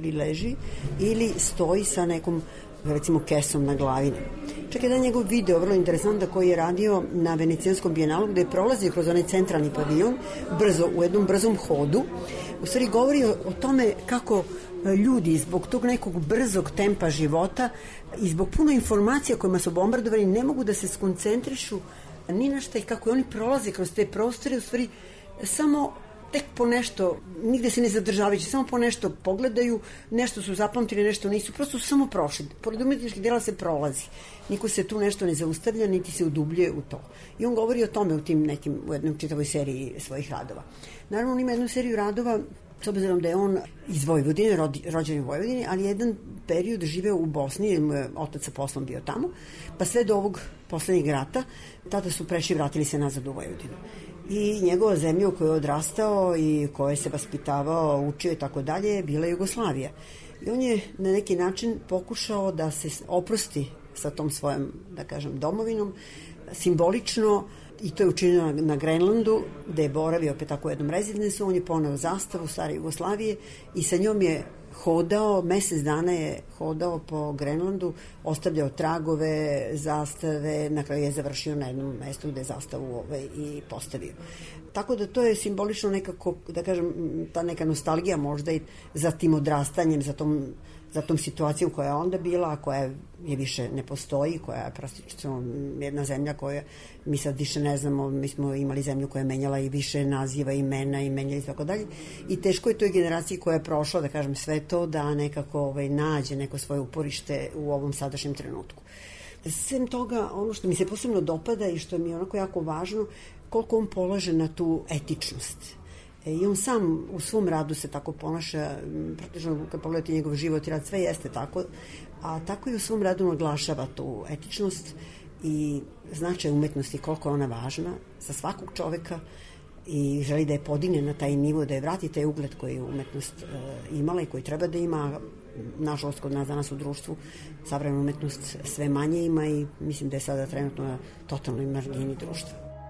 ili stoji sa nekom, recimo, kesom na glavi. Čak jedan njegov video, vrlo interesantan, koji je radio na Venecijanskom bijenalu, gde je prolazio kroz onaj centralni paviljon, brzo, u jednom brzom hodu. U stvari govori o tome kako ljudi zbog tog nekog brzog tempa života i zbog puno informacija kojima su bombardovani ne mogu da se skoncentrišu ni na šta i kako oni prolaze kroz te prostore, u stvari samo tek po nešto, nigde se ne zadržavajući, samo po nešto pogledaju, nešto su zapamtili, nešto nisu, prosto su samo prošli. Pored umetničkih dela se prolazi. Niko se tu nešto ne zaustavlja, niti se udubljuje u to. I on govori o tome u jednoj čitavoj seriji svojih radova. Naravno, on ima jednu seriju radova, s obzirom da je on iz Vojvodine, rođen u Vojvodini, ali jedan period živeo u Bosni, jer mu je otac sa poslom bio tamo, pa sve do ovog poslednjeg rata, tada su prešli i vratili se nazad u Vojvodinu. I njegova zemlja u kojoj je odrastao i kojoj se vaspitavao, učio i tako dalje, bila Jugoslavija. I on je na neki način pokušao da se oprosti sa tom svojom, da kažem, domovinom, simbolično, i to je učinio na Grenlandu, gde je boravio opet tako u jednom rezidensu. On je poneo zastavu stare Jugoslavije i sa njom je hodao, mesec dana je hodao po Grenlandu, ostavljao tragove, zastave, na kraju je završio na jednom mestu gde je zastavu i postavio. Tako da to je simbolično nekako, da kažem, ta neka nostalgija možda i za tim odrastanjem, za tom za tom situacijom koja je onda bila, a koja je više ne postoji, koja je praktično jedna zemlja koja mi sad više ne znamo, mi smo imali zemlju koja je menjala i više naziva, imena i menjali tako dalje, i teško je toj generaciji koja je prošla, da kažem, sve to da nekako nađe neko svoje uporište u ovom sadašnjem trenutku. Sem toga, ono što mi se posebno dopada i što mi je onako jako važno, koliko on polaže na tu etičnost. I on sam u svom radu se tako ponaša, praktično kad pogledate njegov život i rad, sve jeste tako, a tako i u svom radu naglašava tu etičnost i značaj umetnosti, koliko je ona važna za svakog čoveka i želi da je podigne na taj nivo, da je vrati taj ugled koji je umetnost imala i koji treba da ima. Nažalost, kod nas danas u društvu savremena umetnost sve manje ima i mislim da je sada trenutno na totalnoj margini društva.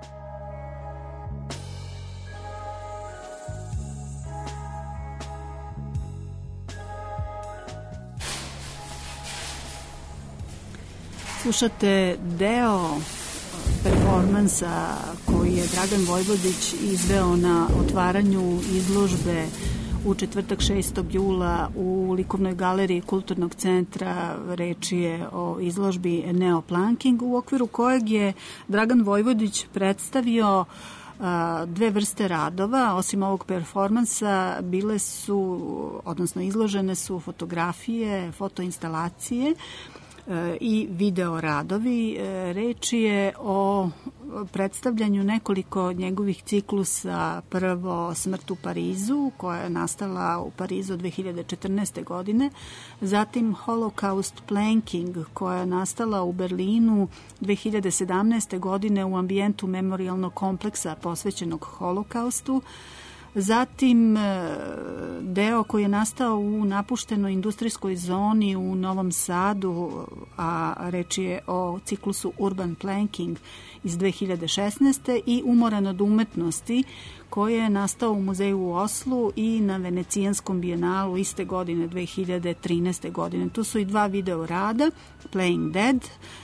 Slušate deo performansa koji je Dragan Vojvodić izveo na otvaranju izložbe u četvrtak 6. jula u likovnoj galeriji Kulturnog centra. Reč je o izložbi Neoplanking, u okviru kojeg je Dragan Vojvodić predstavio dve vrste radova. Osim ovog performansa bile su, odnosno izložene su fotografije, fotoinstalacije i video radovi. Reč je o predstavljanju nekoliko njegovih ciklusa. Prvo Smrt u Parizu, koja je nastala u Parizu 2014. godine, zatim Holocaust Planking, koja je nastala u Berlinu 2017. godine u ambijentu memorialnog kompleksa posvećenog Holokaustu, zatim deo koji je nastao u napuštenoj industrijskoj zoni u Novom Sadu, a reč je o ciklusu Urban Planking iz 2016. i Umoran od umetnosti, koji je nastao u muzeju u Oslu i na Venecijanskom bijenalu iste godine, 2013. godine. Tu su i dva video rada, Playing Dead,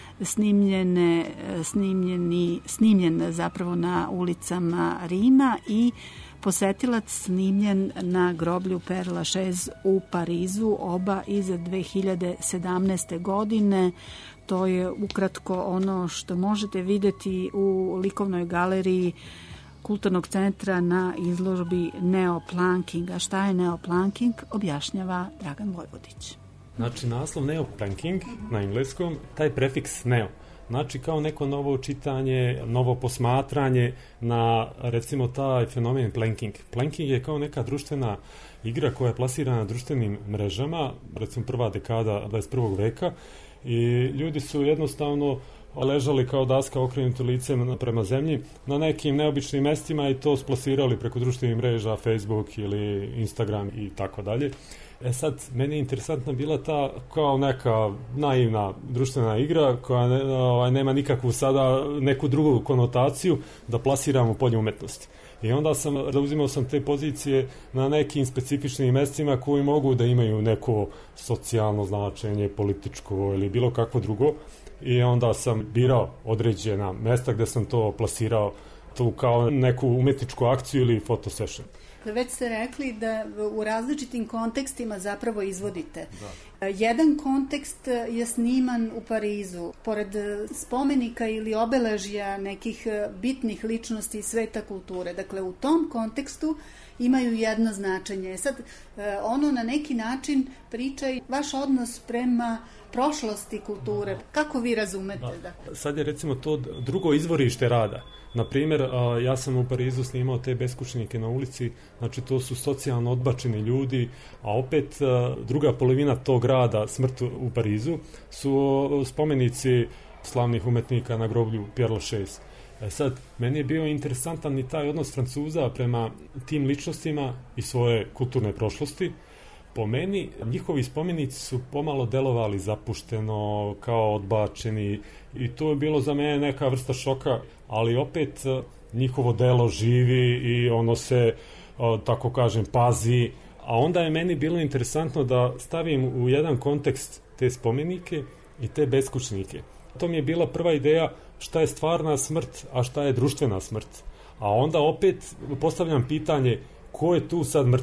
snimljen zapravo na ulicama Rima, i Posetilac, snimljen na groblju Père Lachaise u Parizu, oba iz 2017. godine. To je ukratko ono što možete videti u likovnoj galeriji Kulturnog centra na izložbi Neoplanking. A šta je Neoplanking, objašnjava Dragan Vojvodić. Znači, naslov Neoplanking na engleskom, taj prefiks neo, znači kao neko novo čitanje, novo posmatranje na, recimo, taj fenomen planking. Planking je kao neka društvena igra koja je plasirana na društvenim mrežama, recimo prva dekada 21. veka, i ljudi su jednostavno ležali kao daska okrenuti licem prema zemlji na nekim neobičnim mestima i to splasirali preko društvenih mreža, Facebook ili Instagram i tako dalje. Sad, meni je interesantna bila ta kao neka naivna društvena igra koja nema nikakvu sada neku drugu konotaciju da plasiramo polje umetnosti. I onda zauzimao sam te pozicije na nekim specifičnim mestima koji mogu da imaju neko socijalno značenje, političko ili bilo kakvo drugo. I onda sam birao određena mesta gde sam to plasirao tu kao neku umetničku akciju ili fotosession. Već ste rekli da u različitim kontekstima zapravo izvodite. Da. Jedan kontekst je sniman u Parizu, pored spomenika ili obeležja nekih bitnih ličnosti iz sveta kulture. Dakle, u tom kontekstu imaju jedno značenje. Sad, ono na neki način priča i vaš odnos prema prošlosti kulture. Kako vi razumete? Da. Sad je recimo to drugo izvorište rada. Naprimjer, ja sam u Parizu snimao te beskućnike na ulici, znači to su socijalno odbačeni ljudi, a opet druga polovina tog rada, Smrt u Parizu, su spomenici slavnih umetnika na groblju Père Lachaise. Sad, meni je bio interesantan i taj odnos Francuza prema tim ličnostima i svoje kulturne prošlosti. Po meni, njihovi spomenici su pomalo delovali zapušteno, kao odbačeni, i to je bilo za mene neka vrsta šoka, ali opet njihovo delo živi i ono se, tako kažem, pazi. A onda je meni bilo interesantno da stavim u jedan kontekst te spomenike i te beskućnike. To mi je bila prva ideja šta je stvarna smrt, a šta je društvena smrt. A onda opet postavljam pitanje ko je tu sad mrtav?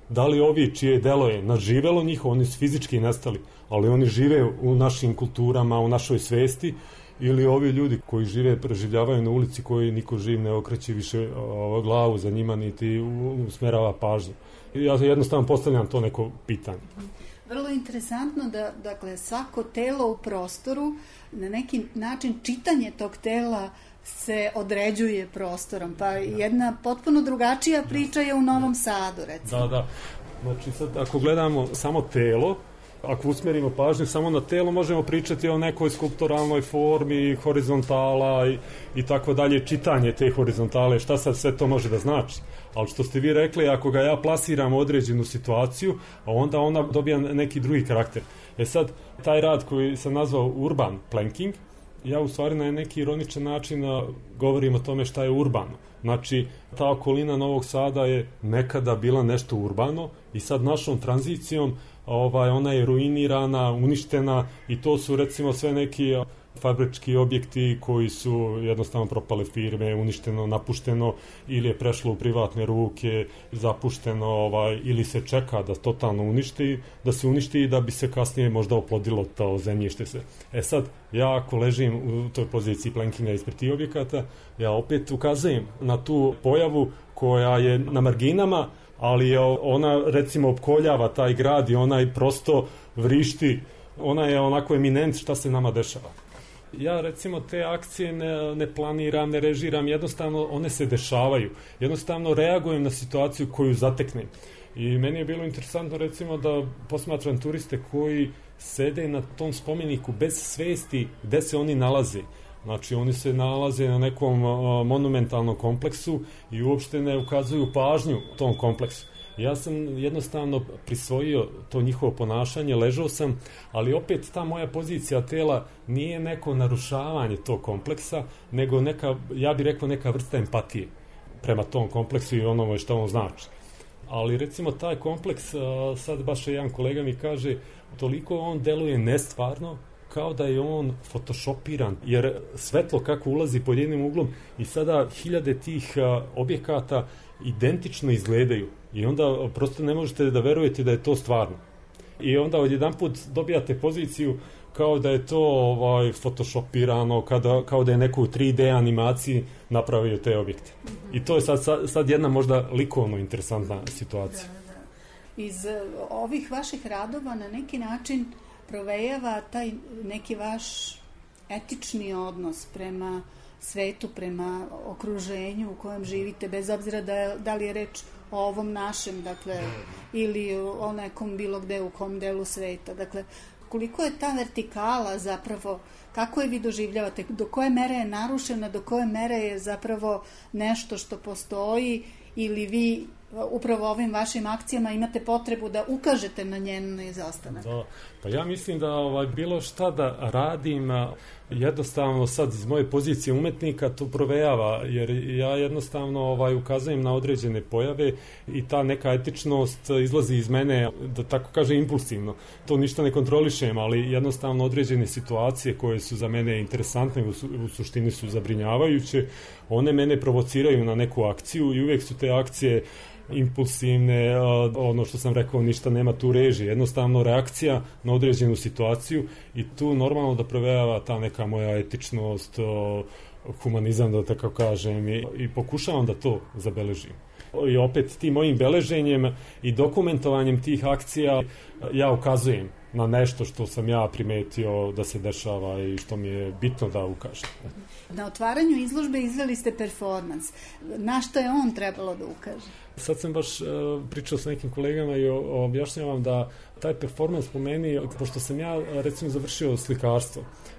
Da li ovi čije delo je nadživelo njih, oni su fizički nestali, ali oni žive u našim kulturama, u našoj svesti, ili ovi ljudi koji žive, preživljavaju na ulici, koji niko živ ne okreće više glavu za njima, niti usmerava pažnju. Ja jednostavno postavljam to neko pitanje. Vrlo interesantno da, dakle, svako telo u prostoru, na neki način čitanje tog tela se određuje prostorom, pa jedna potpuno drugačija priča je u Novom Sadu, recimo. Da. Znači, sad, ako gledamo samo telo, ako usmjerimo pažnju samo na telo, možemo pričati o nekoj skulpturalnoj formi, horizontala i tako dalje, čitanje te horizontale, šta sad sve to može da znači. Ali što ste vi rekli, ako ga ja plasiram u određenu situaciju, onda ona dobija neki drugi karakter. Sad, taj rad koji sam nazvao urban planking, ja u stvari na neki ironičan način govorim o tome šta je urbano. Znači, ta okolina Novog Sada je nekada bila nešto urbano i sad našom tranzicijom ona je ruinirana, uništena i to su recimo sve neki fabrički objekti koji su jednostavno propale firme, uništeno, napušteno ili je prešlo u privatne ruke, zapušteno ili se čeka da totalno uništi, da se uništi i da bi se kasnije možda oplodilo to zemljište se. Sad, ja ako ležim u toj poziciji plankinga ispred tih objekata, ja opet ukazujem na tu pojavu koja je na marginama, ali ona recimo opkoljava taj grad i ona prosto vrišti, ona je onako eminent šta se nama dešava. Ja recimo te akcije ne planiram, ne režiram, jednostavno one se dešavaju. Jednostavno reagujem na situaciju koju zateknem. I meni je bilo interesantno recimo da posmatram turiste koji sede na tom spomeniku bez svesti gde se oni nalaze. Znači oni se nalaze na nekom monumentalnom kompleksu i uopšte ne ukazuju pažnju tom kompleksu. Ja sam jednostavno prisvojio to njihovo ponašanje, ležao sam, ali opet ta moja pozicija tela nije neko narušavanje tog kompleksa, nego neka, ja bih rekao, neka vrsta empatije prema tom kompleksu i onome što on znači. Ali recimo taj kompleks, sad baš jedan kolega mi kaže, toliko on deluje nestvarno, kao da je on photoshopiran, jer svetlo kako ulazi pod jednim uglom i sada hiljade tih objekata identično izgledaju i onda prosto ne možete da verujete da je to stvarno. I onda odjedanput dobijate poziciju kao da je to photoshopirano, kao da je neko u 3D animaciji napravio te objekte. I to je sad jedna možda likovno interesantna situacija. Da. Iz ovih vaših radova na neki način provejava taj neki vaš etični odnos prema svetu, prema okruženju u kojem živite, bez obzira da li je reč o ovom našem, dakle, ili o nekom bilo gde u kom delu sveta. Dakle, koliko je ta vertikala zapravo, kako je vi doživljavate, do koje mere je narušena, do koje mere je zapravo nešto što postoji, ili vi upravo ovim vašim akcijama imate potrebu da ukažete na njen izostanak? Da, pa ja mislim da bilo šta da radim, jednostavno sad iz moje pozicije umetnika to provejava, jer ja jednostavno ukazujem na određene pojave i ta neka etičnost izlazi iz mene, da tako kaže, impulsivno. To ništa ne kontrolišem, ali jednostavno određene situacije koje su za mene interesantne, u suštini su zabrinjavajuće, one mene provociraju na neku akciju i uvijek su te akcije impulsivne, ono što sam rekao, ništa nema tu režije, jednostavno reakcija na određenu situaciju i tu normalno da provejava ta neka moja etičnost, humanizam, da tako kažem, i pokušavam da to zabeležim. I opet tim mojim beleženjem i dokumentovanjem tih akcija ja ukazujem na nešto što sam ja primetio da se dešava i što mi je bitno da ukažem. Na otvaranju izložbe izveli ste performans. Na što je on trebalo da ukaže? Sad sam baš pričao s nekim kolegama i objašnjavam da taj performans po meni, pošto sam ja recimo završio slikarstvo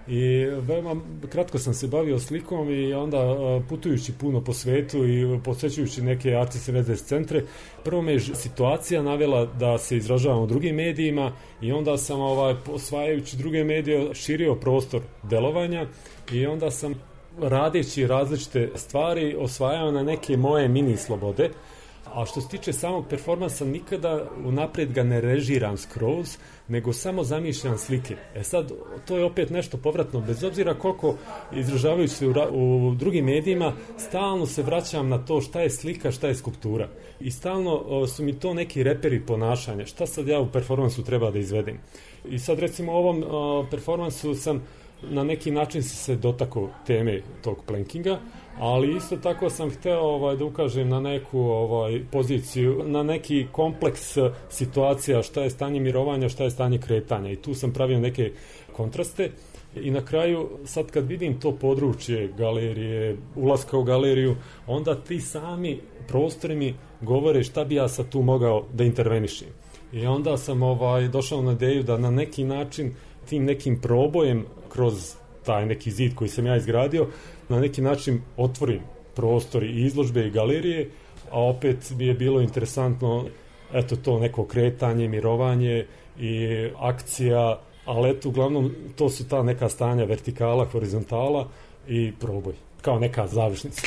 i veoma kratko sam se bavio slikom i onda putujući puno po svetu i posjećujući neke artist residence centre, prvo me je situacija navela da se izražavam u drugim medijima i onda sam osvajajući druge medije širio prostor delovanja i onda sam radeći različite stvari osvajao na neke moje mini slobode, A što se tiče samog performansa, nikada unaprijed ga ne režiram skroz, nego samo zamišljam slike. Sad, to je opet nešto povratno. Bez obzira koliko izražavaju se u drugim medijima, stalno se vraćam na to šta je slika, šta je skulptura. I stalno su mi to neki reperi ponašanja. Šta sad ja u performansu treba da izvedem? I sad, recimo, u ovom performansu sam na neki način se dotakao teme tog plankinga, ali isto tako sam hteo da ukažem na neku poziciju, na neki kompleks situacija, šta je stanje mirovanja, šta je stanje kretanja, i tu sam pravio neke kontraste. I na kraju, sad kad vidim to područje galerije, ulaska u galeriju, onda ti sami prostori mi govore šta bi ja sad tu mogao da intervenišem. I onda sam došao na ideju da na neki način tim nekim probojem kroz taj neki zid koji sam ja izgradio, na neki način otvorim prostor i izložbe i galerije, a opet mi je bilo interesantno eto to neko kretanje, mirovanje i akcija, ali eto uglavnom to su ta neka stanja vertikala, horizontala i proboj, kao neka završnica.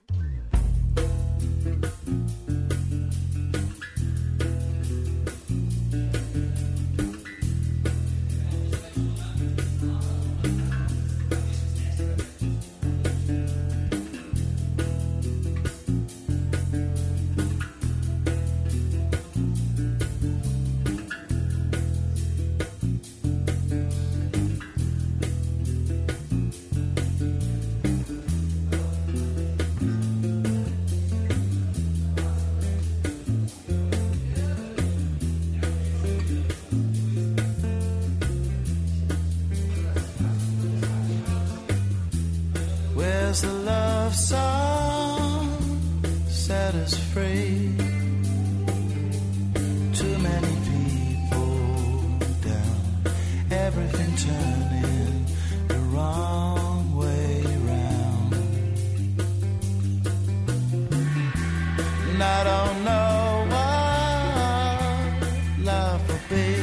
Where's the love song set us free? Too many people down, everything turning the wrong way round. And I don't know what love will be,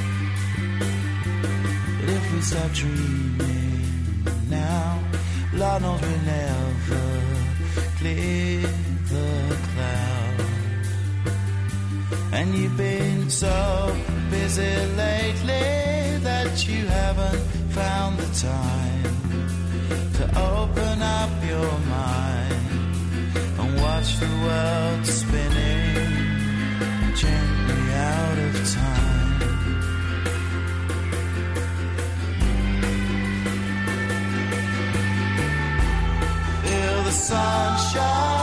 but if we stop dreaming now, Lord knows we'll never clear the cloud. And you've been so busy lately that you haven't found the time to open up your mind and watch the world spinning gently out of time. The sunshine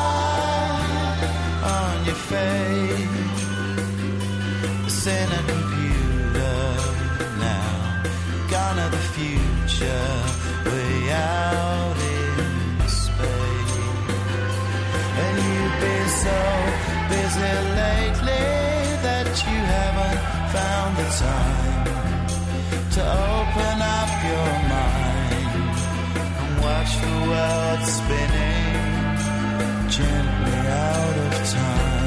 on your face, it's in a computer now, gone to the future, way out in space. And you've been so busy lately that you haven't found the time to open up your mind and watch the world spinning gently out of time.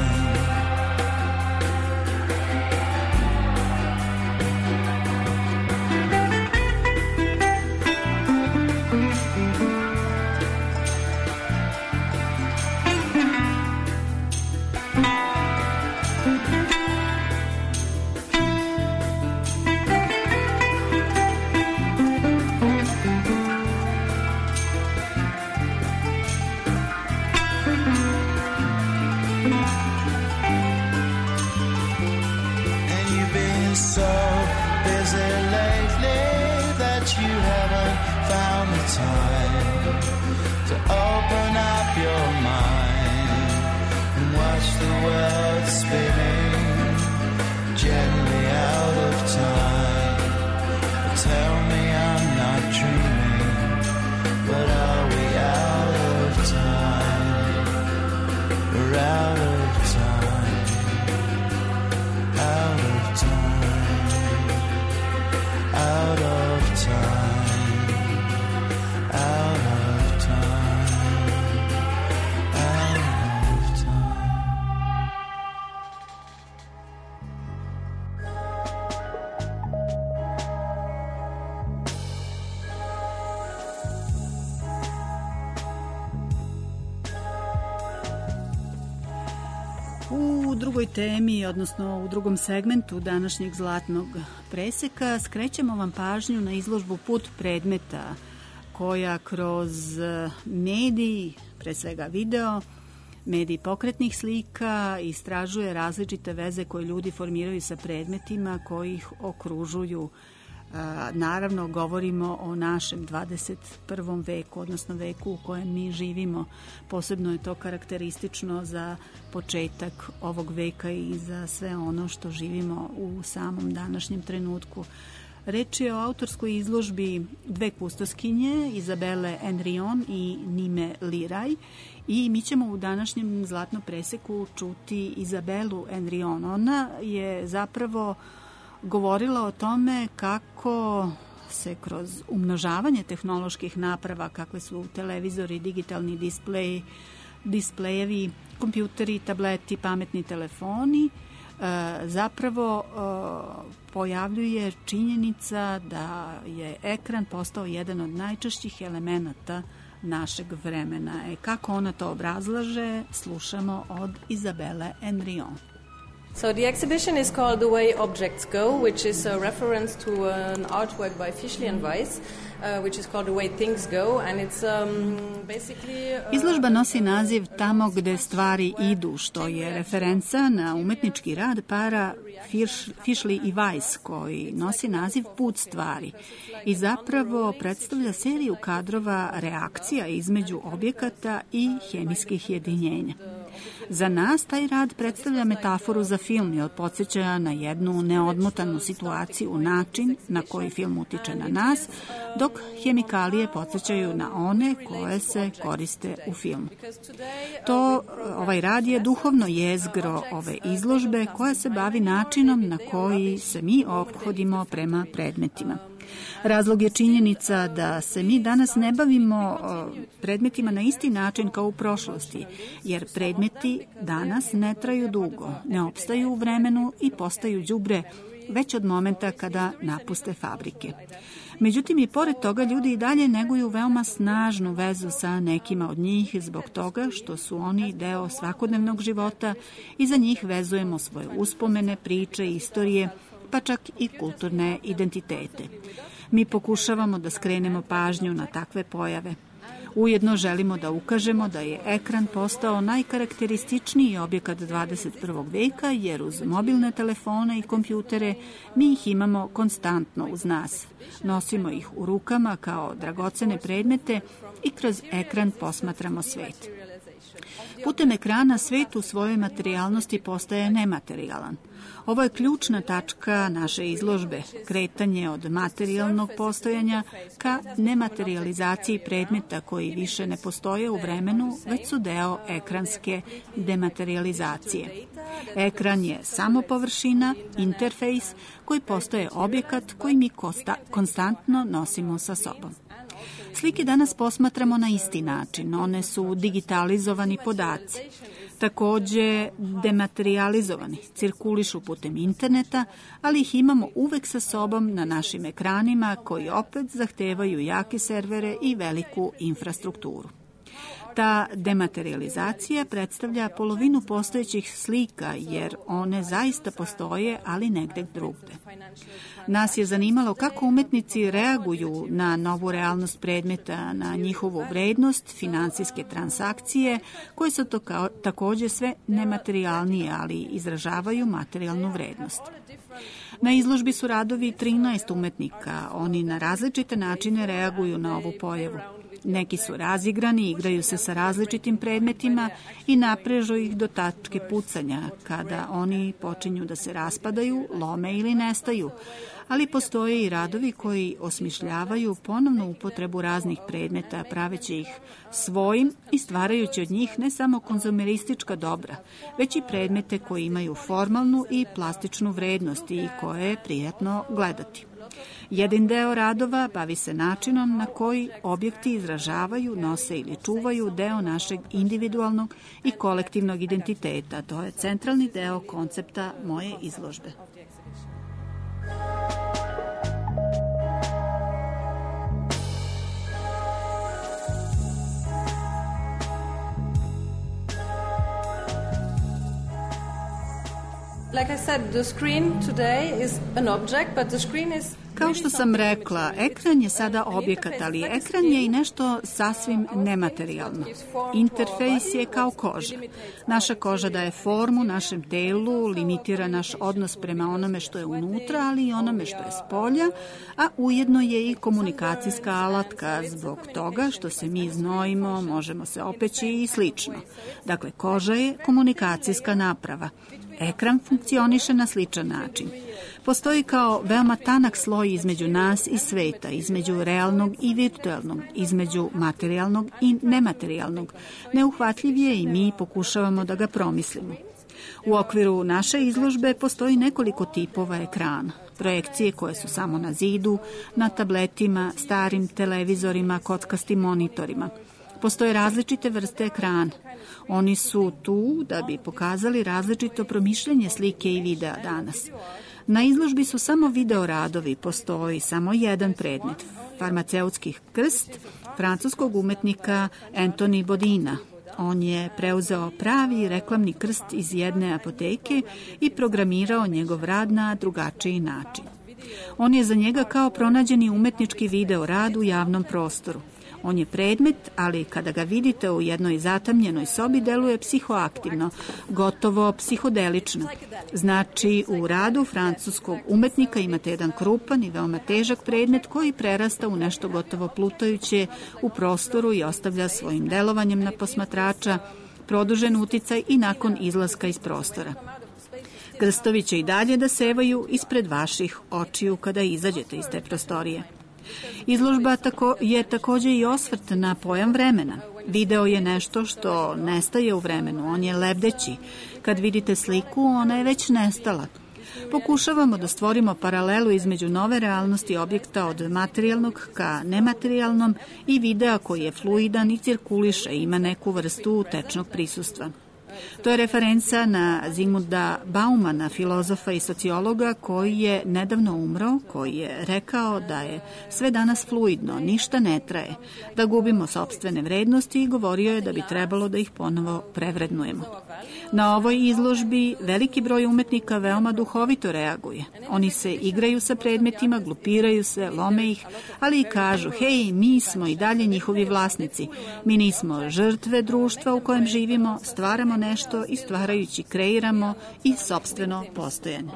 U drugoj temi, odnosno u drugom segmentu današnjeg zlatnog preseka, skrećemo vam pažnju na izložbu Put predmeta, koja kroz mediji, pre svega video, mediji pokretnih slika, istražuje različite veze koje ljudi formiraju sa predmetima koji ih okružuju. Naravno, govorimo o našem 21. veku, odnosno veku u kojem mi živimo. Posebno je to karakteristično za početak ovog veka i za sve ono što živimo u samom današnjem trenutku. Reč je o autorskoj izložbi dve kustoskinje, Izabele Henrion i Nime Liraj, i mi ćemo u današnjem zlatnom preseku čuti Izabelu Henrion. Ona je zapravo govorila o tome kako se kroz umnožavanje tehnoloških naprava, kakve su televizori, digitalni displejevi, kompjuteri, tableti, pametni telefoni, zapravo pojavljuje činjenica da je ekran postao jedan od najčešćih elemenata našeg vremena. Kako ona to obrazlaže, slušamo od Izabele Henrion. So the exhibition is called The Way Objects Go, which is a reference to an artwork by Fischli and Weiss, which is called The Way Things Go, and it's basically... Izložba nosi naziv Tamo gde stvari idu, što je referenca na umetnički rad para Fischli i Weiss, koji nosi naziv Put stvari i zapravo predstavlja seriju kadrova reakcija između objekata i hemijskih jedinjenja. Za nas taj rad predstavlja metaforu za film i podsjeća na jednu neodmotanu situaciju, način na koji film utiče na nas, dok hemikalije podsjećaju na one koje se koriste u filmu. Ovaj rad je duhovno jezgro ove izložbe koja se bavi načinom na koji se mi ophodimo prema predmetima. Razlog je činjenica da se mi danas ne bavimo predmetima na isti način kao u prošlosti, jer predmeti danas ne traju dugo, ne opstaju u vremenu i postaju đubre već od momenta kada napuste fabrike. Međutim, i pored toga ljudi i dalje neguju veoma snažnu vezu sa nekima od njih zbog toga što su oni deo svakodnevnog života i za njih vezujemo svoje uspomene, priče, istorije, pa čak i kulturne identitete. Mi pokušavamo da skrenemo pažnju na takve pojave. Ujedno želimo da ukažemo da je ekran postao najkarakterističniji objekat 21. veka, jer uz mobilne telefone i kompjutere mi ih imamo konstantno uz nas. Nosimo ih u rukama kao dragocene predmete i kroz ekran posmatramo svet. Putem ekrana svet u svojoj materijalnosti postaje nematerijalan. Ovo je ključna tačka naše izložbe, kretanje od materijalnog postojanja ka nematerializaciji predmeta koji više ne postoje u vremenu, već su deo ekranske dematerializacije. Ekran je samo površina, interfejs koji postaje objekat koji mi konstantno nosimo sa sobom. Slike danas posmatramo na isti način, one su digitalizovani podaci. Takođe dematerializovani, cirkulišu putem interneta, ali ih imamo uvek sa sobom na našim ekranima koji opet zahtevaju jake servere i veliku infrastrukturu. Ta dematerializacija predstavlja polovinu postojećih slika, jer one zaista postoje, ali negde drugde. Nas je zanimalo kako umetnici reaguju na novu realnost predmeta, na njihovu vrednost, finansijske transakcije, koje su takođe sve nematerijalnije, ali izražavaju materijalnu vrednost. Na izložbi su radovi 13 umetnika. Oni na različite načine reaguju na ovu pojavu. Neki su razigrani, igraju se sa različitim predmetima i naprežu ih do tačke pucanja, kada oni počinju da se raspadaju, lome ili nestaju. Ali postoje i radovi koji osmišljavaju ponovnu upotrebu raznih predmeta, praveći ih svojim i stvarajući od njih ne samo konzumeristička dobra, već i predmete koji imaju formalnu i plastičnu vrednost i koje je prijatno gledati. Jedan deo radova bavi se načinom na koji objekti izražavaju, nose ili čuvaju deo našeg individualnog i kolektivnog identiteta. To je centralni deo koncepta moje izložbe. Like I said, the screen today is an object, but the screen is... Kao što sam rekla, ekran je sada objekat, ali ekran je i nešto sasvim nematerijalno. Interfejs je kao koža. Naša koža daje formu našem telu, limitira naš odnos prema onome što je unutra, ali i onome što je spolja, a ujedno je i komunikacijska alatka zbog toga što se mi znojimo, možemo se opeći i slično. Dakle, koža je komunikacijska naprava. Ekran funkcioniše na sličan način. Postoji kao veoma tanak sloj između nas i sveta, između realnog i virtualnog, između materijalnog i nematerijalnog. Neuhvatljiv je i mi pokušavamo da ga promislimo. U okviru naše izložbe postoji nekoliko tipova ekrana. Projekcije koje su samo na zidu, na tabletima, starim televizorima, kockastim monitorima. Postoje različite vrste ekrana. Oni su tu da bi pokazali različito promišljanje slike i videa danas. Na izložbi su samo video radovi, postoji samo jedan predmet, farmaceutski krst francuskog umetnika Antoni Bodina. On je preuzeo pravi reklamni krst iz jedne apoteke i programirao njegov rad na drugačiji način. On je za njega kao pronađeni umetnički video rad u javnom prostoru. On je predmet, ali kada ga vidite u jednoj zatamljenoj sobi, deluje psihoaktivno, gotovo psihodelično. Znači, u radu francuskog umetnika imate jedan krupan i veoma težak predmet koji prerasta u nešto gotovo plutajuće u prostoru i ostavlja svojim delovanjem na posmatrača produžen uticaj i nakon izlaska iz prostora. Krstovi će i dalje da sevaju ispred vaših očiju kada izađete iz te prostorije. Izložba je također i osvrt na pojam vremena. Video je nešto što nestaje u vremenu, on je lebdeći. Kad vidite sliku, ona je već nestala. Pokušavamo da stvorimo paralelu između nove realnosti objekta od materijalnog ka nematerijalnom i videa koji je fluidan i cirkuliše, ima neku vrstu tečnog prisustva. To je referenca na Zigmunda Baumana, filozofa i sociologa koji je nedavno umro, koji je rekao da je sve danas fluidno, ništa ne traje, da gubimo sopstvene vrednosti i govorio je da bi trebalo da ih ponovo prevrednujemo. Na ovoj izložbi veliki broj umetnika veoma duhovito reaguje. Oni se igraju sa predmetima, glupiraju se, lome ih, ali i kažu, hej, mi smo i dalje njihovi vlasnici. Mi nismo žrtve društva u kojem živimo, stvaramo nešto i stvarajući kreiramo i sopstveno postojanje.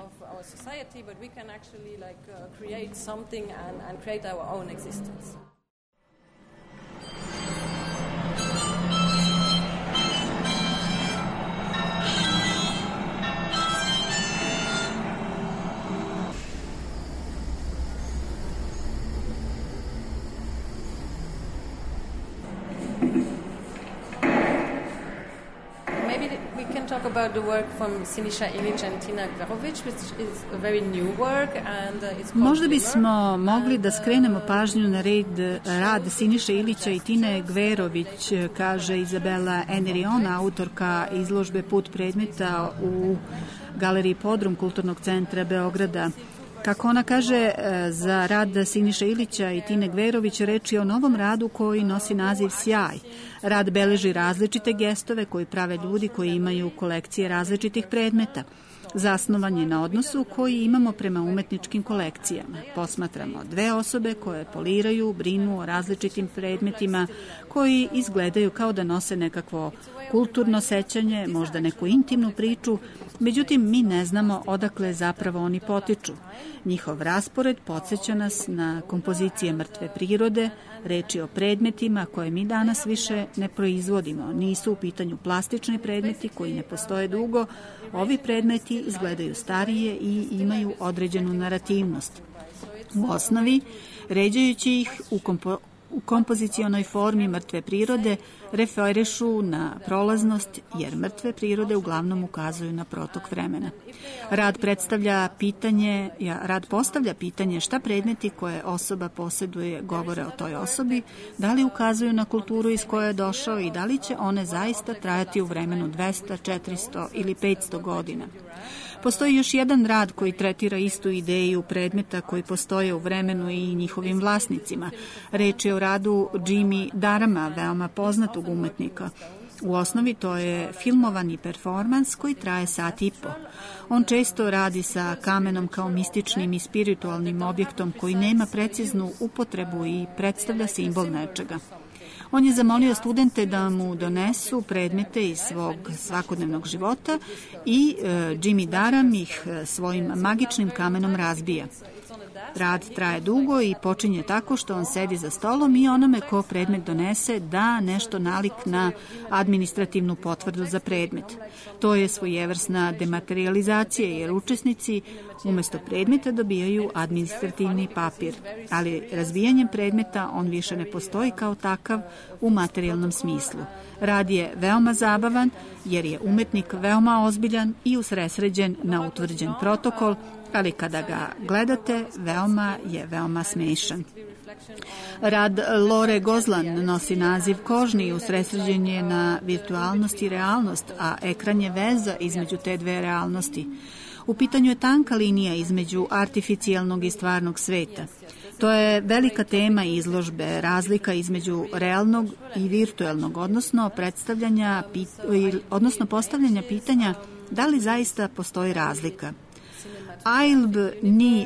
Talk about the work from Siniša Ilić and Tina Gverović, which is a very new work and it's called Možda bismo mogli da skrenemo pažnju na rad Siniše Ilića i Tine Gverović, kaže Izabela Enerion, autorka izložbe Put predmeta u galeriji Podrum Kulturnog centra Beograda. Kako ona kaže, za rad Siniše Ilića i Tine Gverović reč je o novom radu koji nosi naziv Sjaj. Rad beleži različite gestove koji prave ljudi koji imaju kolekcije različitih predmeta. Zasnovan je na odnosu koji imamo prema umetničkim kolekcijama. Posmatramo dve osobe koje poliraju, brinu o različitim predmetima koji izgledaju kao da nose nekakvo kulturno sećanje, možda neku intimnu priču, međutim mi ne znamo odakle zapravo oni potiču. Njihov raspored podsjeća nas na kompozicije mrtve prirode, reči o predmetima koje mi danas više ne proizvodimo. Nisu u pitanju plastični predmeti koji ne postoje dugo, ovi predmeti izgledaju starije i imaju određenu narativnost. U osnovi, ređajući ih u kompozicionoj formi mrtve prirode, referišu na prolaznost, jer mrtve prirode uglavnom ukazuju na protok vremena. Rad postavlja pitanje šta predmeti koje osoba posjeduje govore o toj osobi, da li ukazuju na kulturu iz koje je došao i da li će one zaista trajati u vremenu 200, 400 ili 500 godina. Postoji još jedan rad koji tretira istu ideju predmeta koji postoje u vremenu i njihovim vlasnicima. Reč je o radu Jimmy Darama, veoma poznatog umetnika. U osnovi to je filmovani performans koji traje sat i po. On često radi sa kamenom kao mističnim i spiritualnim objektom koji nema preciznu upotrebu i predstavlja simbol nečega. On je zamolio studente da mu donesu predmete iz svog svakodnevnog života i Jimmy Daram ih svojim magičnim kamenom razbija. Rad traje dugo i počinje tako što on sedi za stolom i onome ko predmet donese da nešto nalik na administrativnu potvrdu za predmet. To je svojevrsna dematerializacija jer učesnici umesto predmeta dobijaju administrativni papir, ali razbijanjem predmeta on više ne postoji kao takav u materijalnom smislu. Rad je veoma zabavan jer je umetnik veoma ozbiljan i usredsređen na utvrđen protokol, ali kada ga gledate, veoma smešan. Rad Lore Gozlan nosi naziv Kožni i usredsređen je na virtualnost i realnost, a ekran je veza između te dve realnosti. U pitanju je tanka linija između artificijalnog i stvarnog sveta. To je velika tema izložbe, razlika između realnog i virtualnog, odnosno postavljanja pitanja da li zaista postoji razlika. Ailb Ni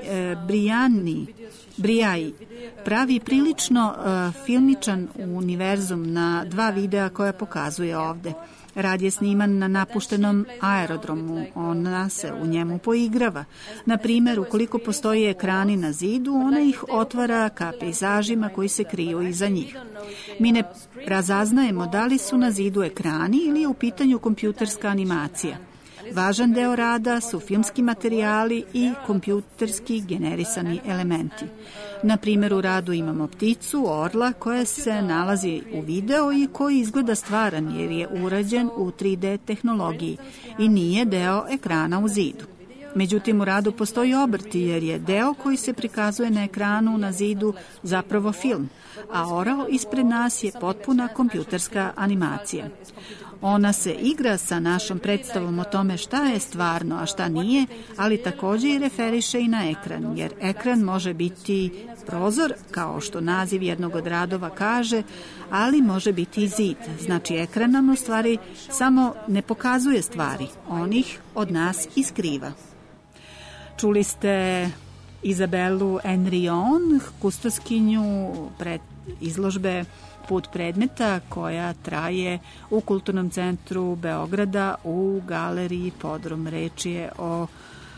Brijai pravi prilično filmičan univerzum na 2 videa koja pokazuje ovde. Rad je sniman na napuštenom aerodromu, ona se u njemu poigrava. Na primjer, ukoliko postoje ekrani na zidu, ona ih otvara ka pejzažima koji se kriju iza njih. Mi ne razaznajemo da li su na zidu ekrani ili je u pitanju kompjuterska animacija. Važan deo rada su filmski materijali i kompjuterski generisani elementi. Na primjer, u radu imamo pticu, orla, koja se nalazi u videu i koji izgleda stvaran jer je urađen u 3D tehnologiji i nije deo ekrana u zidu. Međutim, u radu postoji obrti jer je deo koji se prikazuje na ekranu na zidu zapravo film, a orao ispred nas je potpuna kompjuterska animacija. Ona se igra sa našom predstavom o tome šta je stvarno, a šta nije, ali također i referiše i na ekran, jer ekran može biti prozor, kao što naziv jednog od radova kaže, ali može biti i zid. Znači, ekran nam u stvari samo ne pokazuje stvari, on ih od nas i skriva. Čuli ste Izabelu Henrion, kustoskinju izložbe Put predmeta koja traje u Kulturnom centru Beograda u galeriji Podrum. Reč je o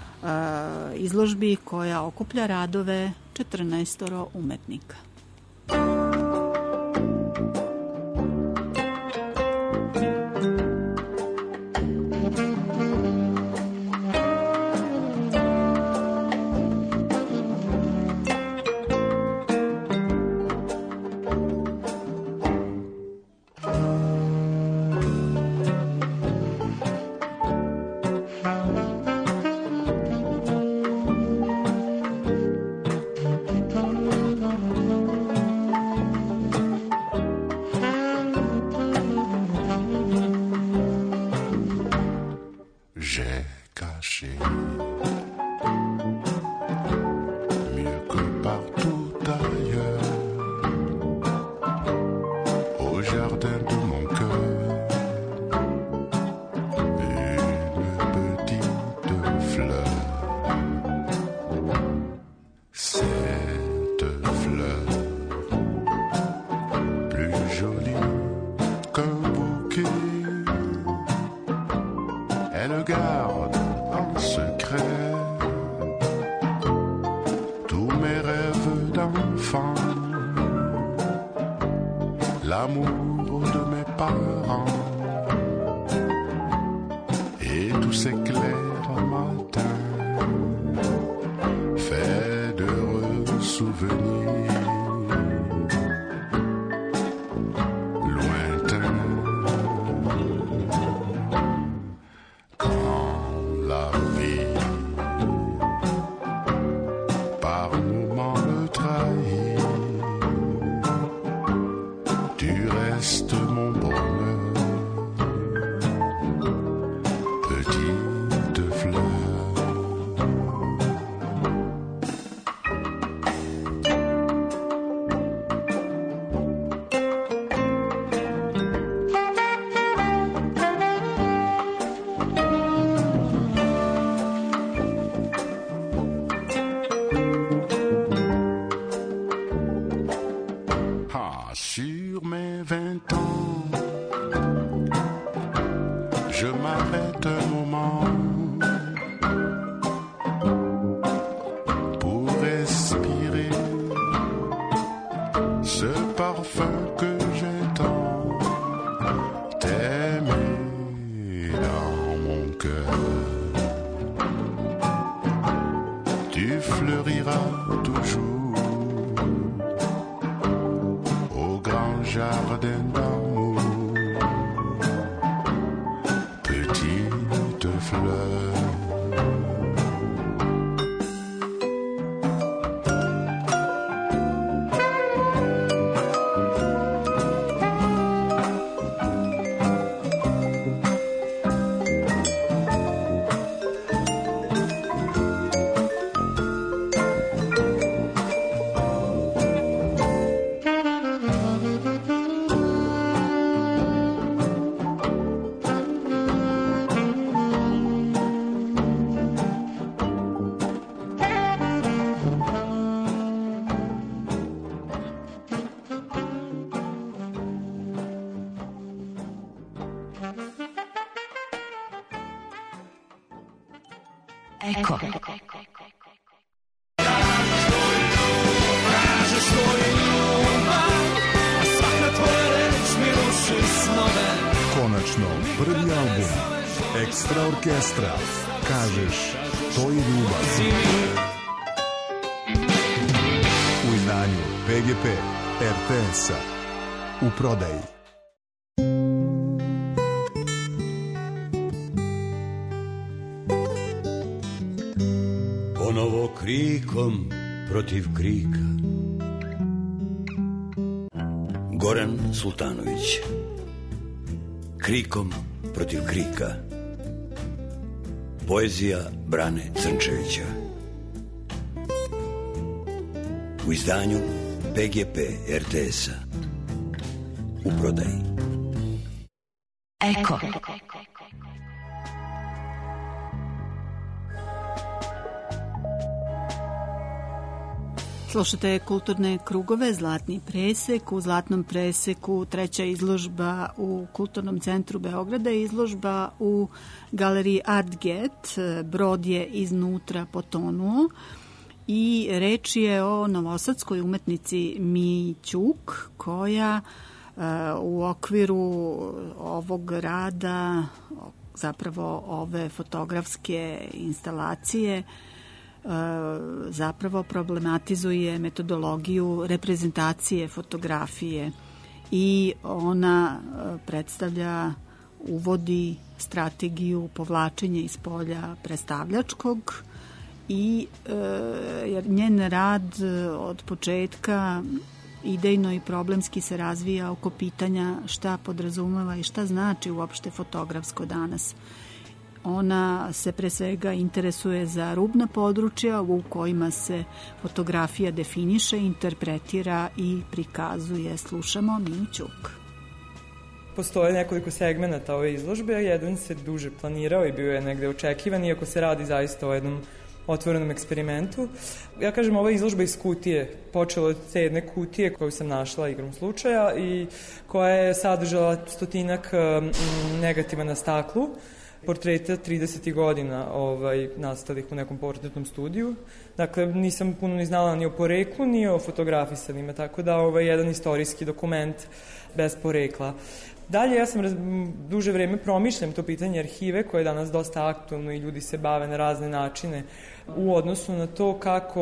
izložbi koja okuplja radove 14 umetnika. Petite je m'arrête un moment pour respirer ce parfum que j'ai tant aimé dans mon cœur. Tu fleuriras toujours au grand jardin d'amour, petite fleur. Eko. Konačno, prvi album Ekstra orkestra. Kažeš, to je ljubav. U izdanju PGP RTS-a. U prodaji. Ponovo krikom protiv krika. Goran Sultanović. Krikom protiv krika. Poezija Brane Crnčevića. U izdanju PGP RTS-a. U prodaji. Eko. Slušate kulturne krugove, Zlatni presek. U Zlatnom preseku treća izložba u Kulturnom centru Beograda, izložba u galeriji Artget. Brod je iznutra potonuo i reč je o novosadskoj umetnici Miji Ćuk, koja u okviru ovog rada, zapravo ove fotografske instalacije, zapravo problematizuje metodologiju reprezentacije fotografije i ona predstavlja, uvodi strategiju povlačenja iz polja predstavljačkog i jer njen rad od početka idejno i problemski se razvija oko pitanja šta podrazumeva i šta znači uopšte fotografsko danas. Ona se pre svega interesuje za rubna područja u kojima se fotografija definiše, interpretira i prikazuje. Slušamo Miju Ćuk. Postoje nekoliko segmenata ove izložbe, a jedan se duže planirao i bio je negde očekivan, iako se radi zaista o jednom otvorenom eksperimentu. Ja kažem, ova izložba iz kutije, počela od te jedne kutije koju sam našla igrom slučaja i koja je sadržala 100 negativa na staklu, portreta 30. godina nastalih u nekom portretnom studiju. Dakle, nisam puno ni znala ni o poreklu, ni o fotografisanima, tako da jedan istorijski dokument bez porekla. Dalje, ja sam duže vreme promišljam to pitanje arhive, koje je danas dosta aktualno i ljudi se bave na razne načine u odnosu na to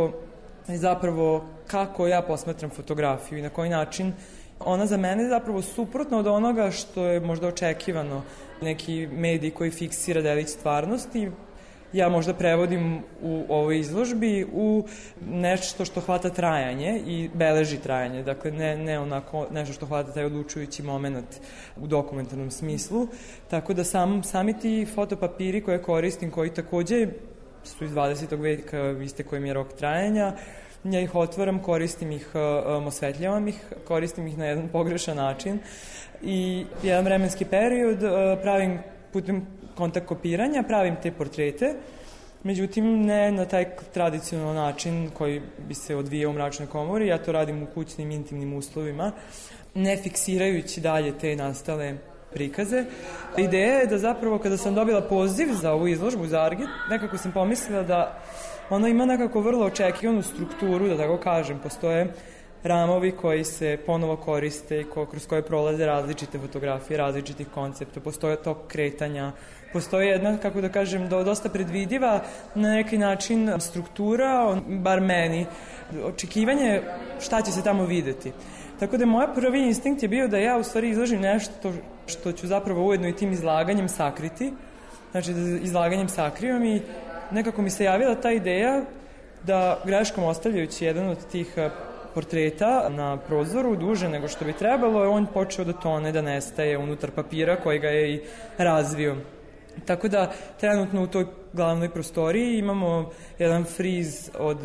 kako ja posmatram fotografiju i na koji način ona za mene je zapravo suprotna od onoga što je možda očekivano. Neki medij koji fiksira delić stvarnosti, ja možda prevodim u ovoj izložbi u nešto što hvata trajanje i beleži trajanje. Dakle, ne onako nešto što hvata taj odlučujući moment u dokumentarnom smislu. Tako da sami ti fotopapiri koje koristim, koji takođe su iz 20. veka, istekao im je rok trajanja, ja ih otvaram, koristim ih, osvetljavam ih, koristim ih na jedan pogrešan način i jedan vremenski period pravim putem kontakt kopiranja, pravim te portrete, međutim ne na taj tradicionalan način koji bi se odvijao u mračnoj komori, ja to radim u kućnim intimnim uslovima, ne fiksirajući dalje te nastale prikaze. Ideja je da zapravo kada sam dobila poziv za ovu izložbu za Argit, nekako sam pomislila da ono ima nekako vrlo očekivanu strukturu, da tako kažem. Postoje ramovi koji se ponovo koriste i kroz koje prolaze različite fotografije, različitih koncepta, postoje tok kretanja, postoji jedna, kako da kažem, dosta predvidiva na neki način struktura, bar meni, očekivanje šta će se tamo videti. Tako da moj prvi instinkt je bio da ja u stvari izložim nešto što ću zapravo ujedno i tim izlaganjem sakriti, znači da izlaganjem sakrivam i nekako mi se javila ta ideja da greškom ostavljajući jedan od tih portreta na prozoru duže nego što bi trebalo, on počeo da tone, da nestaje unutar papira koji ga je i razvio. Tako da trenutno u toj glavnoj prostoriji imamo jedan friz od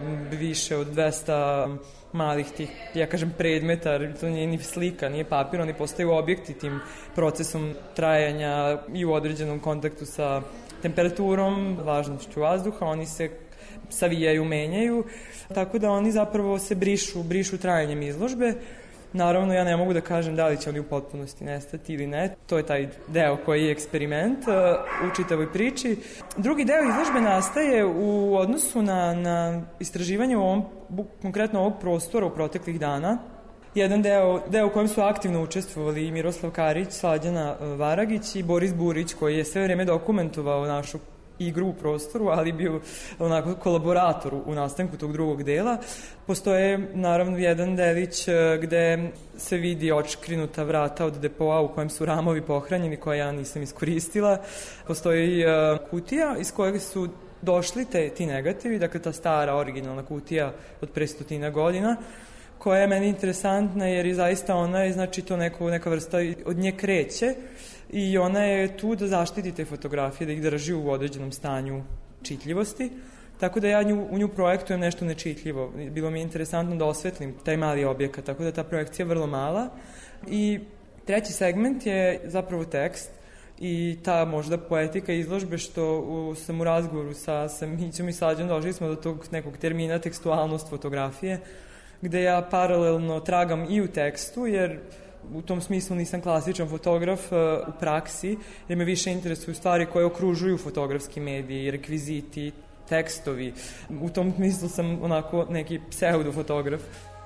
više od 200 malih tih, ja kažem, predmeta, to nije ni slika, nije papir, oni postaju objekti tim procesom trajanja i u određenom kontaktu sa temperaturom, vlažnošću vazduha, oni se savijaju, menjaju, tako da oni zapravo se brišu trajanjem izložbe. Naravno, ja ne mogu da kažem da li će oni u potpunosti nestati ili ne. To je taj deo koji je eksperiment u čitavoj priči. Drugi deo izložbe nastaje u odnosu na istraživanje konkretno ovog prostora u proteklih dana. Jedan deo u kojem su aktivno učestvovali i Miroslav Karić, Slađana Varagić i Boris Burić, koji je sve vreme dokumentovao našu igru u prostoru, ali bio onako kolaborator u nastanku tog drugog dela. Postoje naravno jedan delić gde se vidi očkrinuta vrata od depoa u kojem su ramovi pohranjeni, koje ja nisam iskoristila. Postoji kutija iz kojeg su došli ti negativi, dakle ta stara originalna kutija od pre 100 godina, koja je meni interesantna jer je zaista ona je, znači to neka vrsta od nje kreće i ona je tu da zaštiti te fotografije, da ih drži u određenom stanju čitljivosti, tako da ja u nju projektujem nešto nečitljivo. Bilo mi je interesantno da osvetlim taj mali objekat, tako da ta projekcija je vrlo mala. I treći segment je zapravo tekst i ta možda poetika izložbe što sam u razgovoru sa Mićom i Slađom došli smo do tog nekog termina tekstualnost fotografije, gde ja paralelno tragam i u tekstu, jer u tom smislu nisam klasičan fotograf u praksi, jer me više interesuju stvari koje okružuju fotografski mediji, rekviziti, tekstovi. U tom smislu sam onako neki pseudofotograf.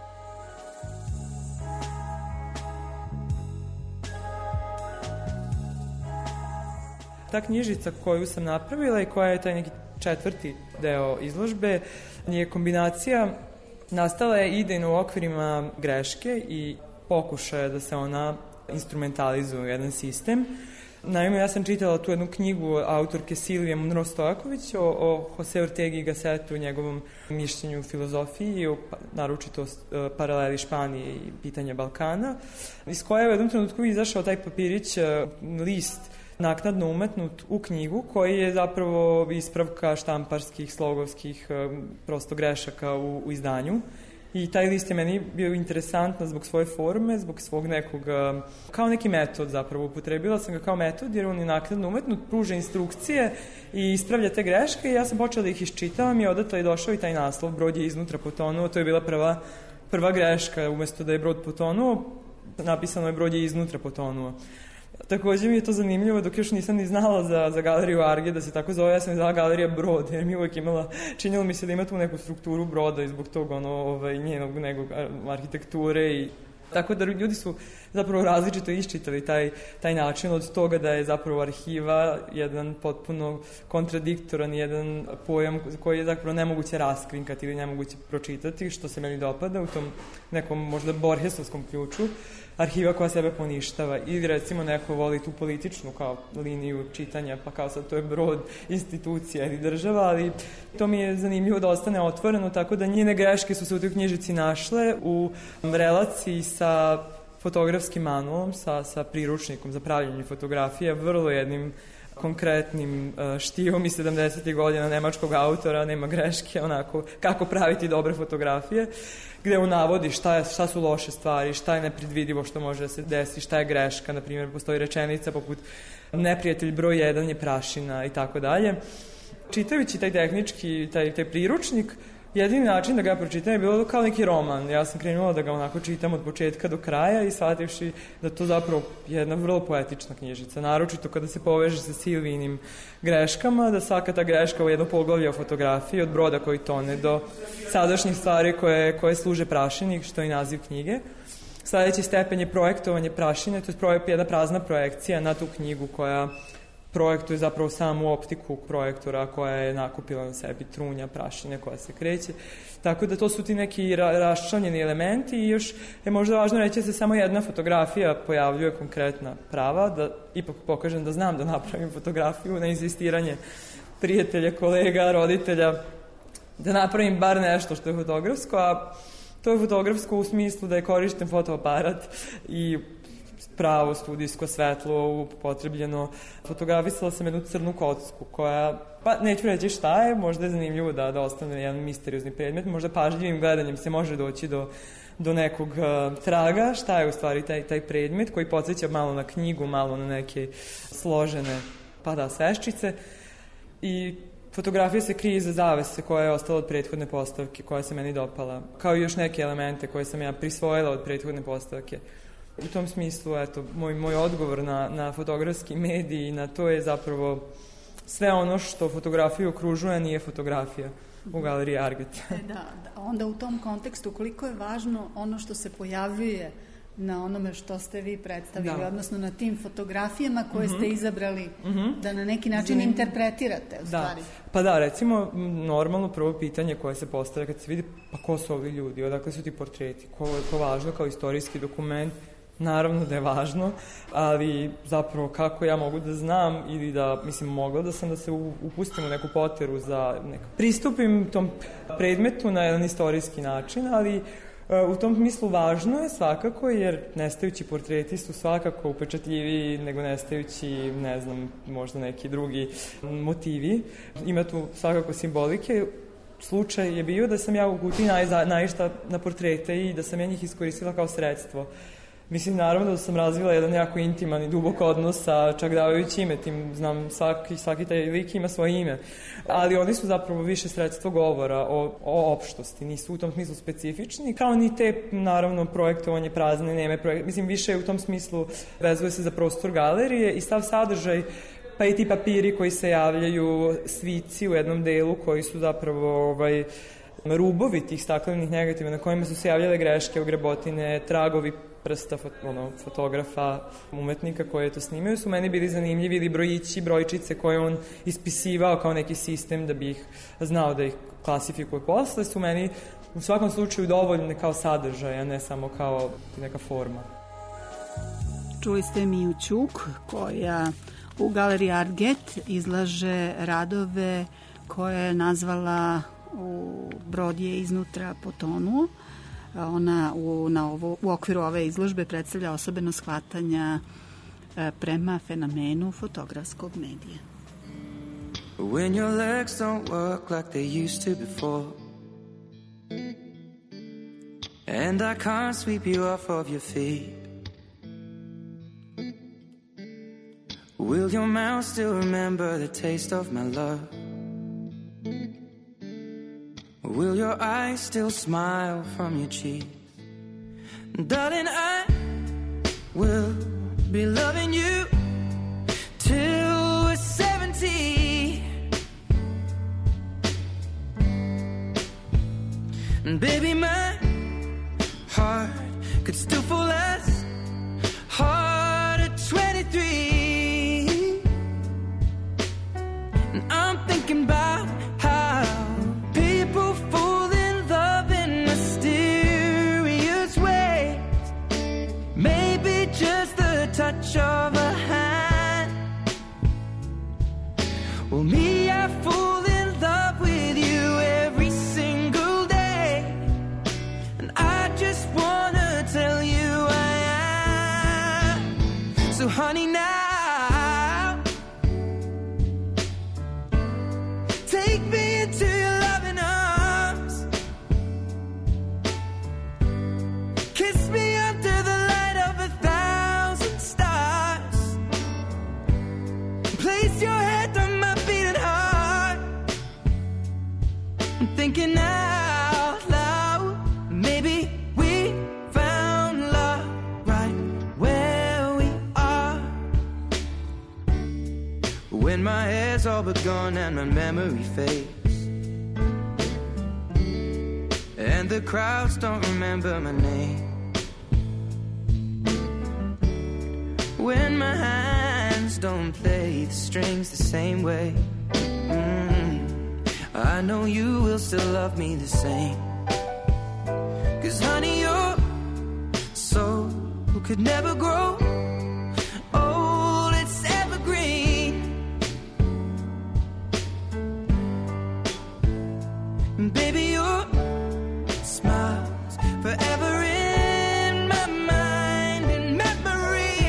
Ta knjižica koju sam napravila i koja je taj neki četvrti deo izložbe je kombinacija, nastala je idejno u okvirima greške i pokušaja da se ona instrumentalizuje u jedan sistem. Naime, ja sam čitala tu jednu knjigu autorke Silvije Monroe Stojaković o Jose Ortegi y Gassetu, njegovom mišljenju u filozofiji i o naročito paraleli Španije i pitanja Balkana, iz koje je u jednom trenutku izašao taj papirić, list naknadno umetnut u knjigu, koji je zapravo ispravka štamparskih, slogovskih, prosto grešaka u izdanju. I taj list je meni bio interesantna zbog svoje forme, zbog svog nekog, kao neki metod zapravo, upotrebila sam ga kao metod jer on je naknadno umetnut, pruža instrukcije i ispravlja te greške i ja sam počela da ih iščitavam i odatle je došao i taj naslov, brod je iznutra potonuo, to je bila prva greška, umesto da je brod potonuo, napisano je brod je iznutra potonuo. Takođe mi je to zanimljivo, dok još nisam ni znala za galeriju Arge da se tako zove, ja sam znala galerija Brod, jer mi uvek imala, činilo mi se da ima tu neku strukturu broda i zbog tog njenog nekog arhitekture i tako da ljudi su zapravo različito iščitali taj način od toga da je zapravo arhiva jedan potpuno kontradiktoran, jedan pojam koji je zapravo nemoguće raskrinkati ili nemoguće pročitati, što se meni dopada u tom nekom možda borgesovskom ključu. Arhiva koja sebe poništava ili recimo neko voli tu političnu kao liniju čitanja, pa kao sad to je brod, institucija ili država, ali to mi je zanimljivo da ostane otvoreno, tako da njene greške su se u toj knjižici našle u relaciji sa fotografskim manualom, sa priručnikom za pravljanje fotografije, vrlo jednim konkretnim štivom iz 70. godina nemačkog autora, nema greške, onako kako praviti dobre fotografije, gde on navodi šta su loše stvari, šta je nepredvidivo što može da se desi, šta je greška, na primjer postoji rečenica poput neprijatelj broj 1 je prašina i tako dalje. Čitajući taj tehnički, taj priručnik, jedini način da ga pročitam je bilo kao neki roman. Ja sam krenula da ga onako čitam od početka do kraja i shvativši da to zapravo je jedna vrlo poetična knjižica. Naročito kada se poveže sa Silvijinim greškama, da svaka ta greška u jedno poglavlje o fotografiji, od broda koji tone do sadašnjih stvari koje služe prašini, što je i naziv knjige. Sledeći stepen je projektovanje prašine, to je jedna prazna projekcija na tu knjigu koja projektuje zapravo samu optiku projektora koja je nakupila na sebi trunja prašine koja se kreće. Tako da to su ti neki raščlanjeni elementi i još je možda važno reći da se samo jedna fotografija pojavljuje konkretna prava, da ipak pokažem da znam da napravim fotografiju na insistiranje prijatelja, kolega, roditelja, da napravim bar nešto što je fotografsko, a to je fotografsko u smislu da je korišten fotoaparat i pravo studijsko svetlo upotrebljeno. Fotografisala sam jednu crnu kocku koja, pa neću reći šta je, možda je zanimljivo da ostane jedan misteriozni predmet, možda pažljivim gledanjem se može doći do nekog traga, šta je u stvari taj predmet koji podsjeća malo na knjigu, malo na neke složene sveščice i fotografija se krije iza zavese koja je ostala od prethodne postavke, koja se meni dopala, kao i još neke elemente koje sam ja prisvojila od prethodne postavke. U tom smislu, eto, moj odgovor na fotografski medij i na to je zapravo sve ono što fotografiju okružuje nije fotografija u galeriji Arget. Da, onda u tom kontekstu koliko je važno ono što se pojavljuje na onome što ste vi predstavili, odnosno na tim fotografijama koje ste izabrali da na neki način interpretirate u stvari. Pa da, recimo, normalno prvo pitanje koje se postavlja kad se vidi, pa ko su ovi ljudi, odakle su ti portreti, ko je to važno kao istorijski dokument. Naravno da je važno, ali zapravo kako ja mogu da znam ili da, mislim, mogla da sam da se upustim u neku poteru za pristupim tom predmetu na jedan istorijski način, ali u tom smislu važno je svakako, jer nestajući portreti su svakako upečatljiviji nego nestajući, ne znam, možda neki drugi motivi. Ima tu svakako simbolike. Slučaj je bio da sam ja u kutiji naišla na portrete i da sam ja njih iskoristila kao sredstvo. Mislim, naravno da sam razvila jedan jako intiman i dubok odnos sa čak davajući ime, tim znam svaki taj lik ima svoje ime, ali oni su zapravo više sredstvo govora o opštosti, nisu u tom smislu specifični, kao ni te, naravno, projektovanje prazne, neme projekte, mislim, više u tom smislu vezuje se za prostor galerije i stav sadržaj, pa i ti papiri koji se javljaju, svici u jednom delu koji su zapravo rubovi tih staklenih negativa na kojima su se javljale greške, ogrebotine, tragovi prsta fotografa, umetnika koje to snimaju, su meni bili zanimljivi, ili brojići, brojčice koje on ispisivao kao neki sistem da bi ih znao da ih klasifikuje posle, su meni u svakom slučaju dovoljne kao sadržaj, a ne samo kao neka forma. Čuli ste Miju Ćuk, koja u galeriji Arget izlaže radove koje je nazvala Brod je iznutra potonuo. Ona u okviru ove izložbe predstavlja osobeno shvatanja prema fenomenu fotografskog medija. When your legs don't work like they used to before, and I can't sweep you off of your feet, will your mouth still remember the taste of my love? Will your eyes still smile from your cheeks? Darling, I will be loving you till we're 70. And baby, my heart could still fall as hard at 23. And I'm thinking about how people fall in love in mysterious ways. Maybe just the touch of a hand. Well, me, I fall in love with you every single day. And I just wanna tell you I am. So honey, now take me into your loving arms. Kiss me under the light of 1,000 stars. Place your head on my beating heart. I'm thinking now when my hair's all but gone and my memory fades, and the crowds don't remember my name, when my hands don't play the strings the same way, I know you will still love me the same. 'Cause honey, your soul could never grow old, it's evergreen. Baby, your smile's forever in my mind and memory.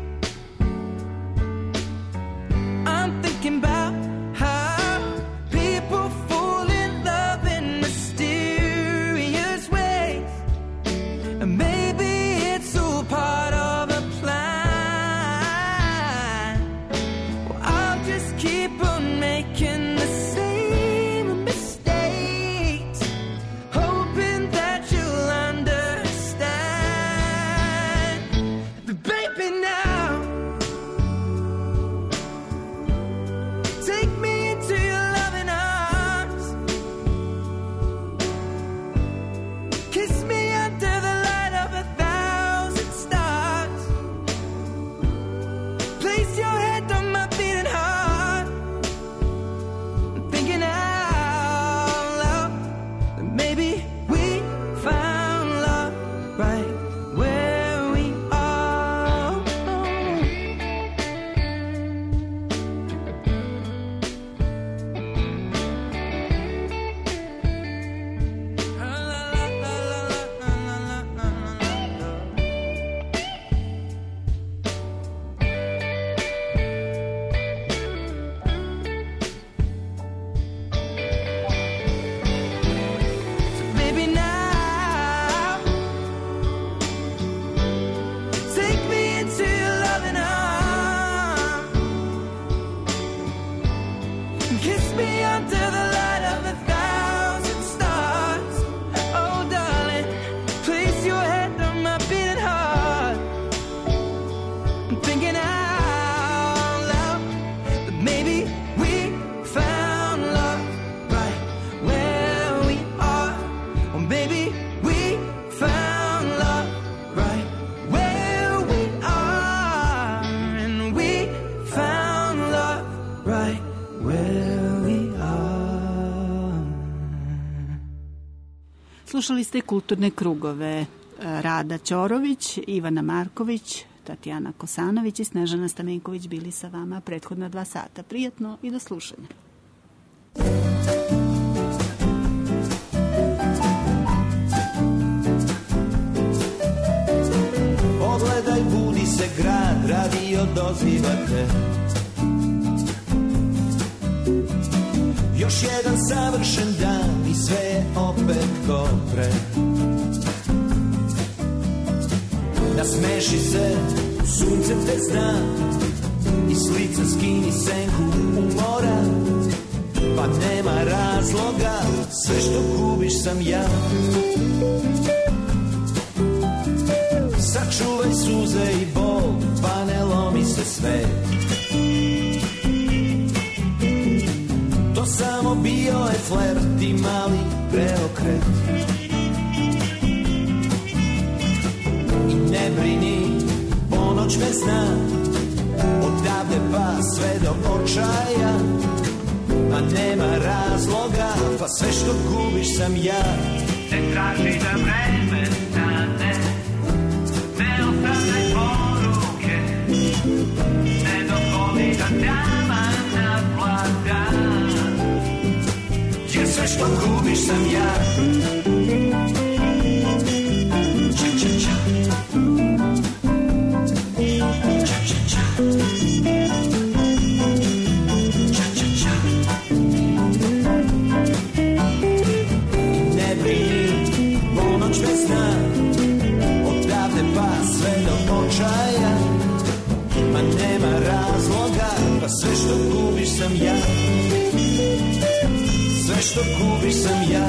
I'm thinking about how people fall in love in mysterious ways, and maybe it's all part of a plan. Well, I'll just keep on making the same mistakes, hoping that you'll understand. But baby, now take me into your loving arms, kiss me under the light of 1,000 stars, place your head on my beating heart. I'm thinking out loud that maybe we found love right where we are. So baby, now take me into your loving arms, kiss me under the light of 1,000 stars. Oh darling, place your head on my beating heart. I'm thinking out loud that maybe we found love right where we are. Or maybe we found love right where we are. And we found love right where we are. Slušali ste kulturne krugove Rada Ćorović, Ivana Marković, Tatjana Kosanović i Snežana Stamenković bili sa vama prethodna 2 sata. Prijatno i do slušanja. Pogledaj, budi se grad, radio dozivate. Još jedan savršen dan i sve je opet ko pre. Nasmeši se, sunce te zna, i s lica skini senku umora. Pa nema razloga, sve što gubiš sam ja. Sačuvaj suze i bol, pa ne lomi se sve. To samo bio je flert i mali preokret. I ne brini, ponoć me zna, odavde pa sve do očaja. A nema razloga, pa sve što gubiš sam ja. Ne traži da vreme stane, ne ostavljaj poruke, ne dozvoli da tama naplada, jer sve što gubiš sam ja. Ča, ča, ča. Ča, ča, ča. Ča, ča, ča. Ne brini, ponoć me zna, odavde pa sve do očaja. Ma nema razloga, pa sve što gubiš sam ja. Sve što gubiš sam ja.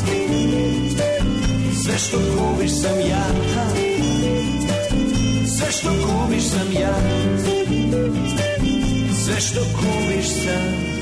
Sve što gubiš sam ja. Sve što gubiš sam ja. Sve što kuviš sam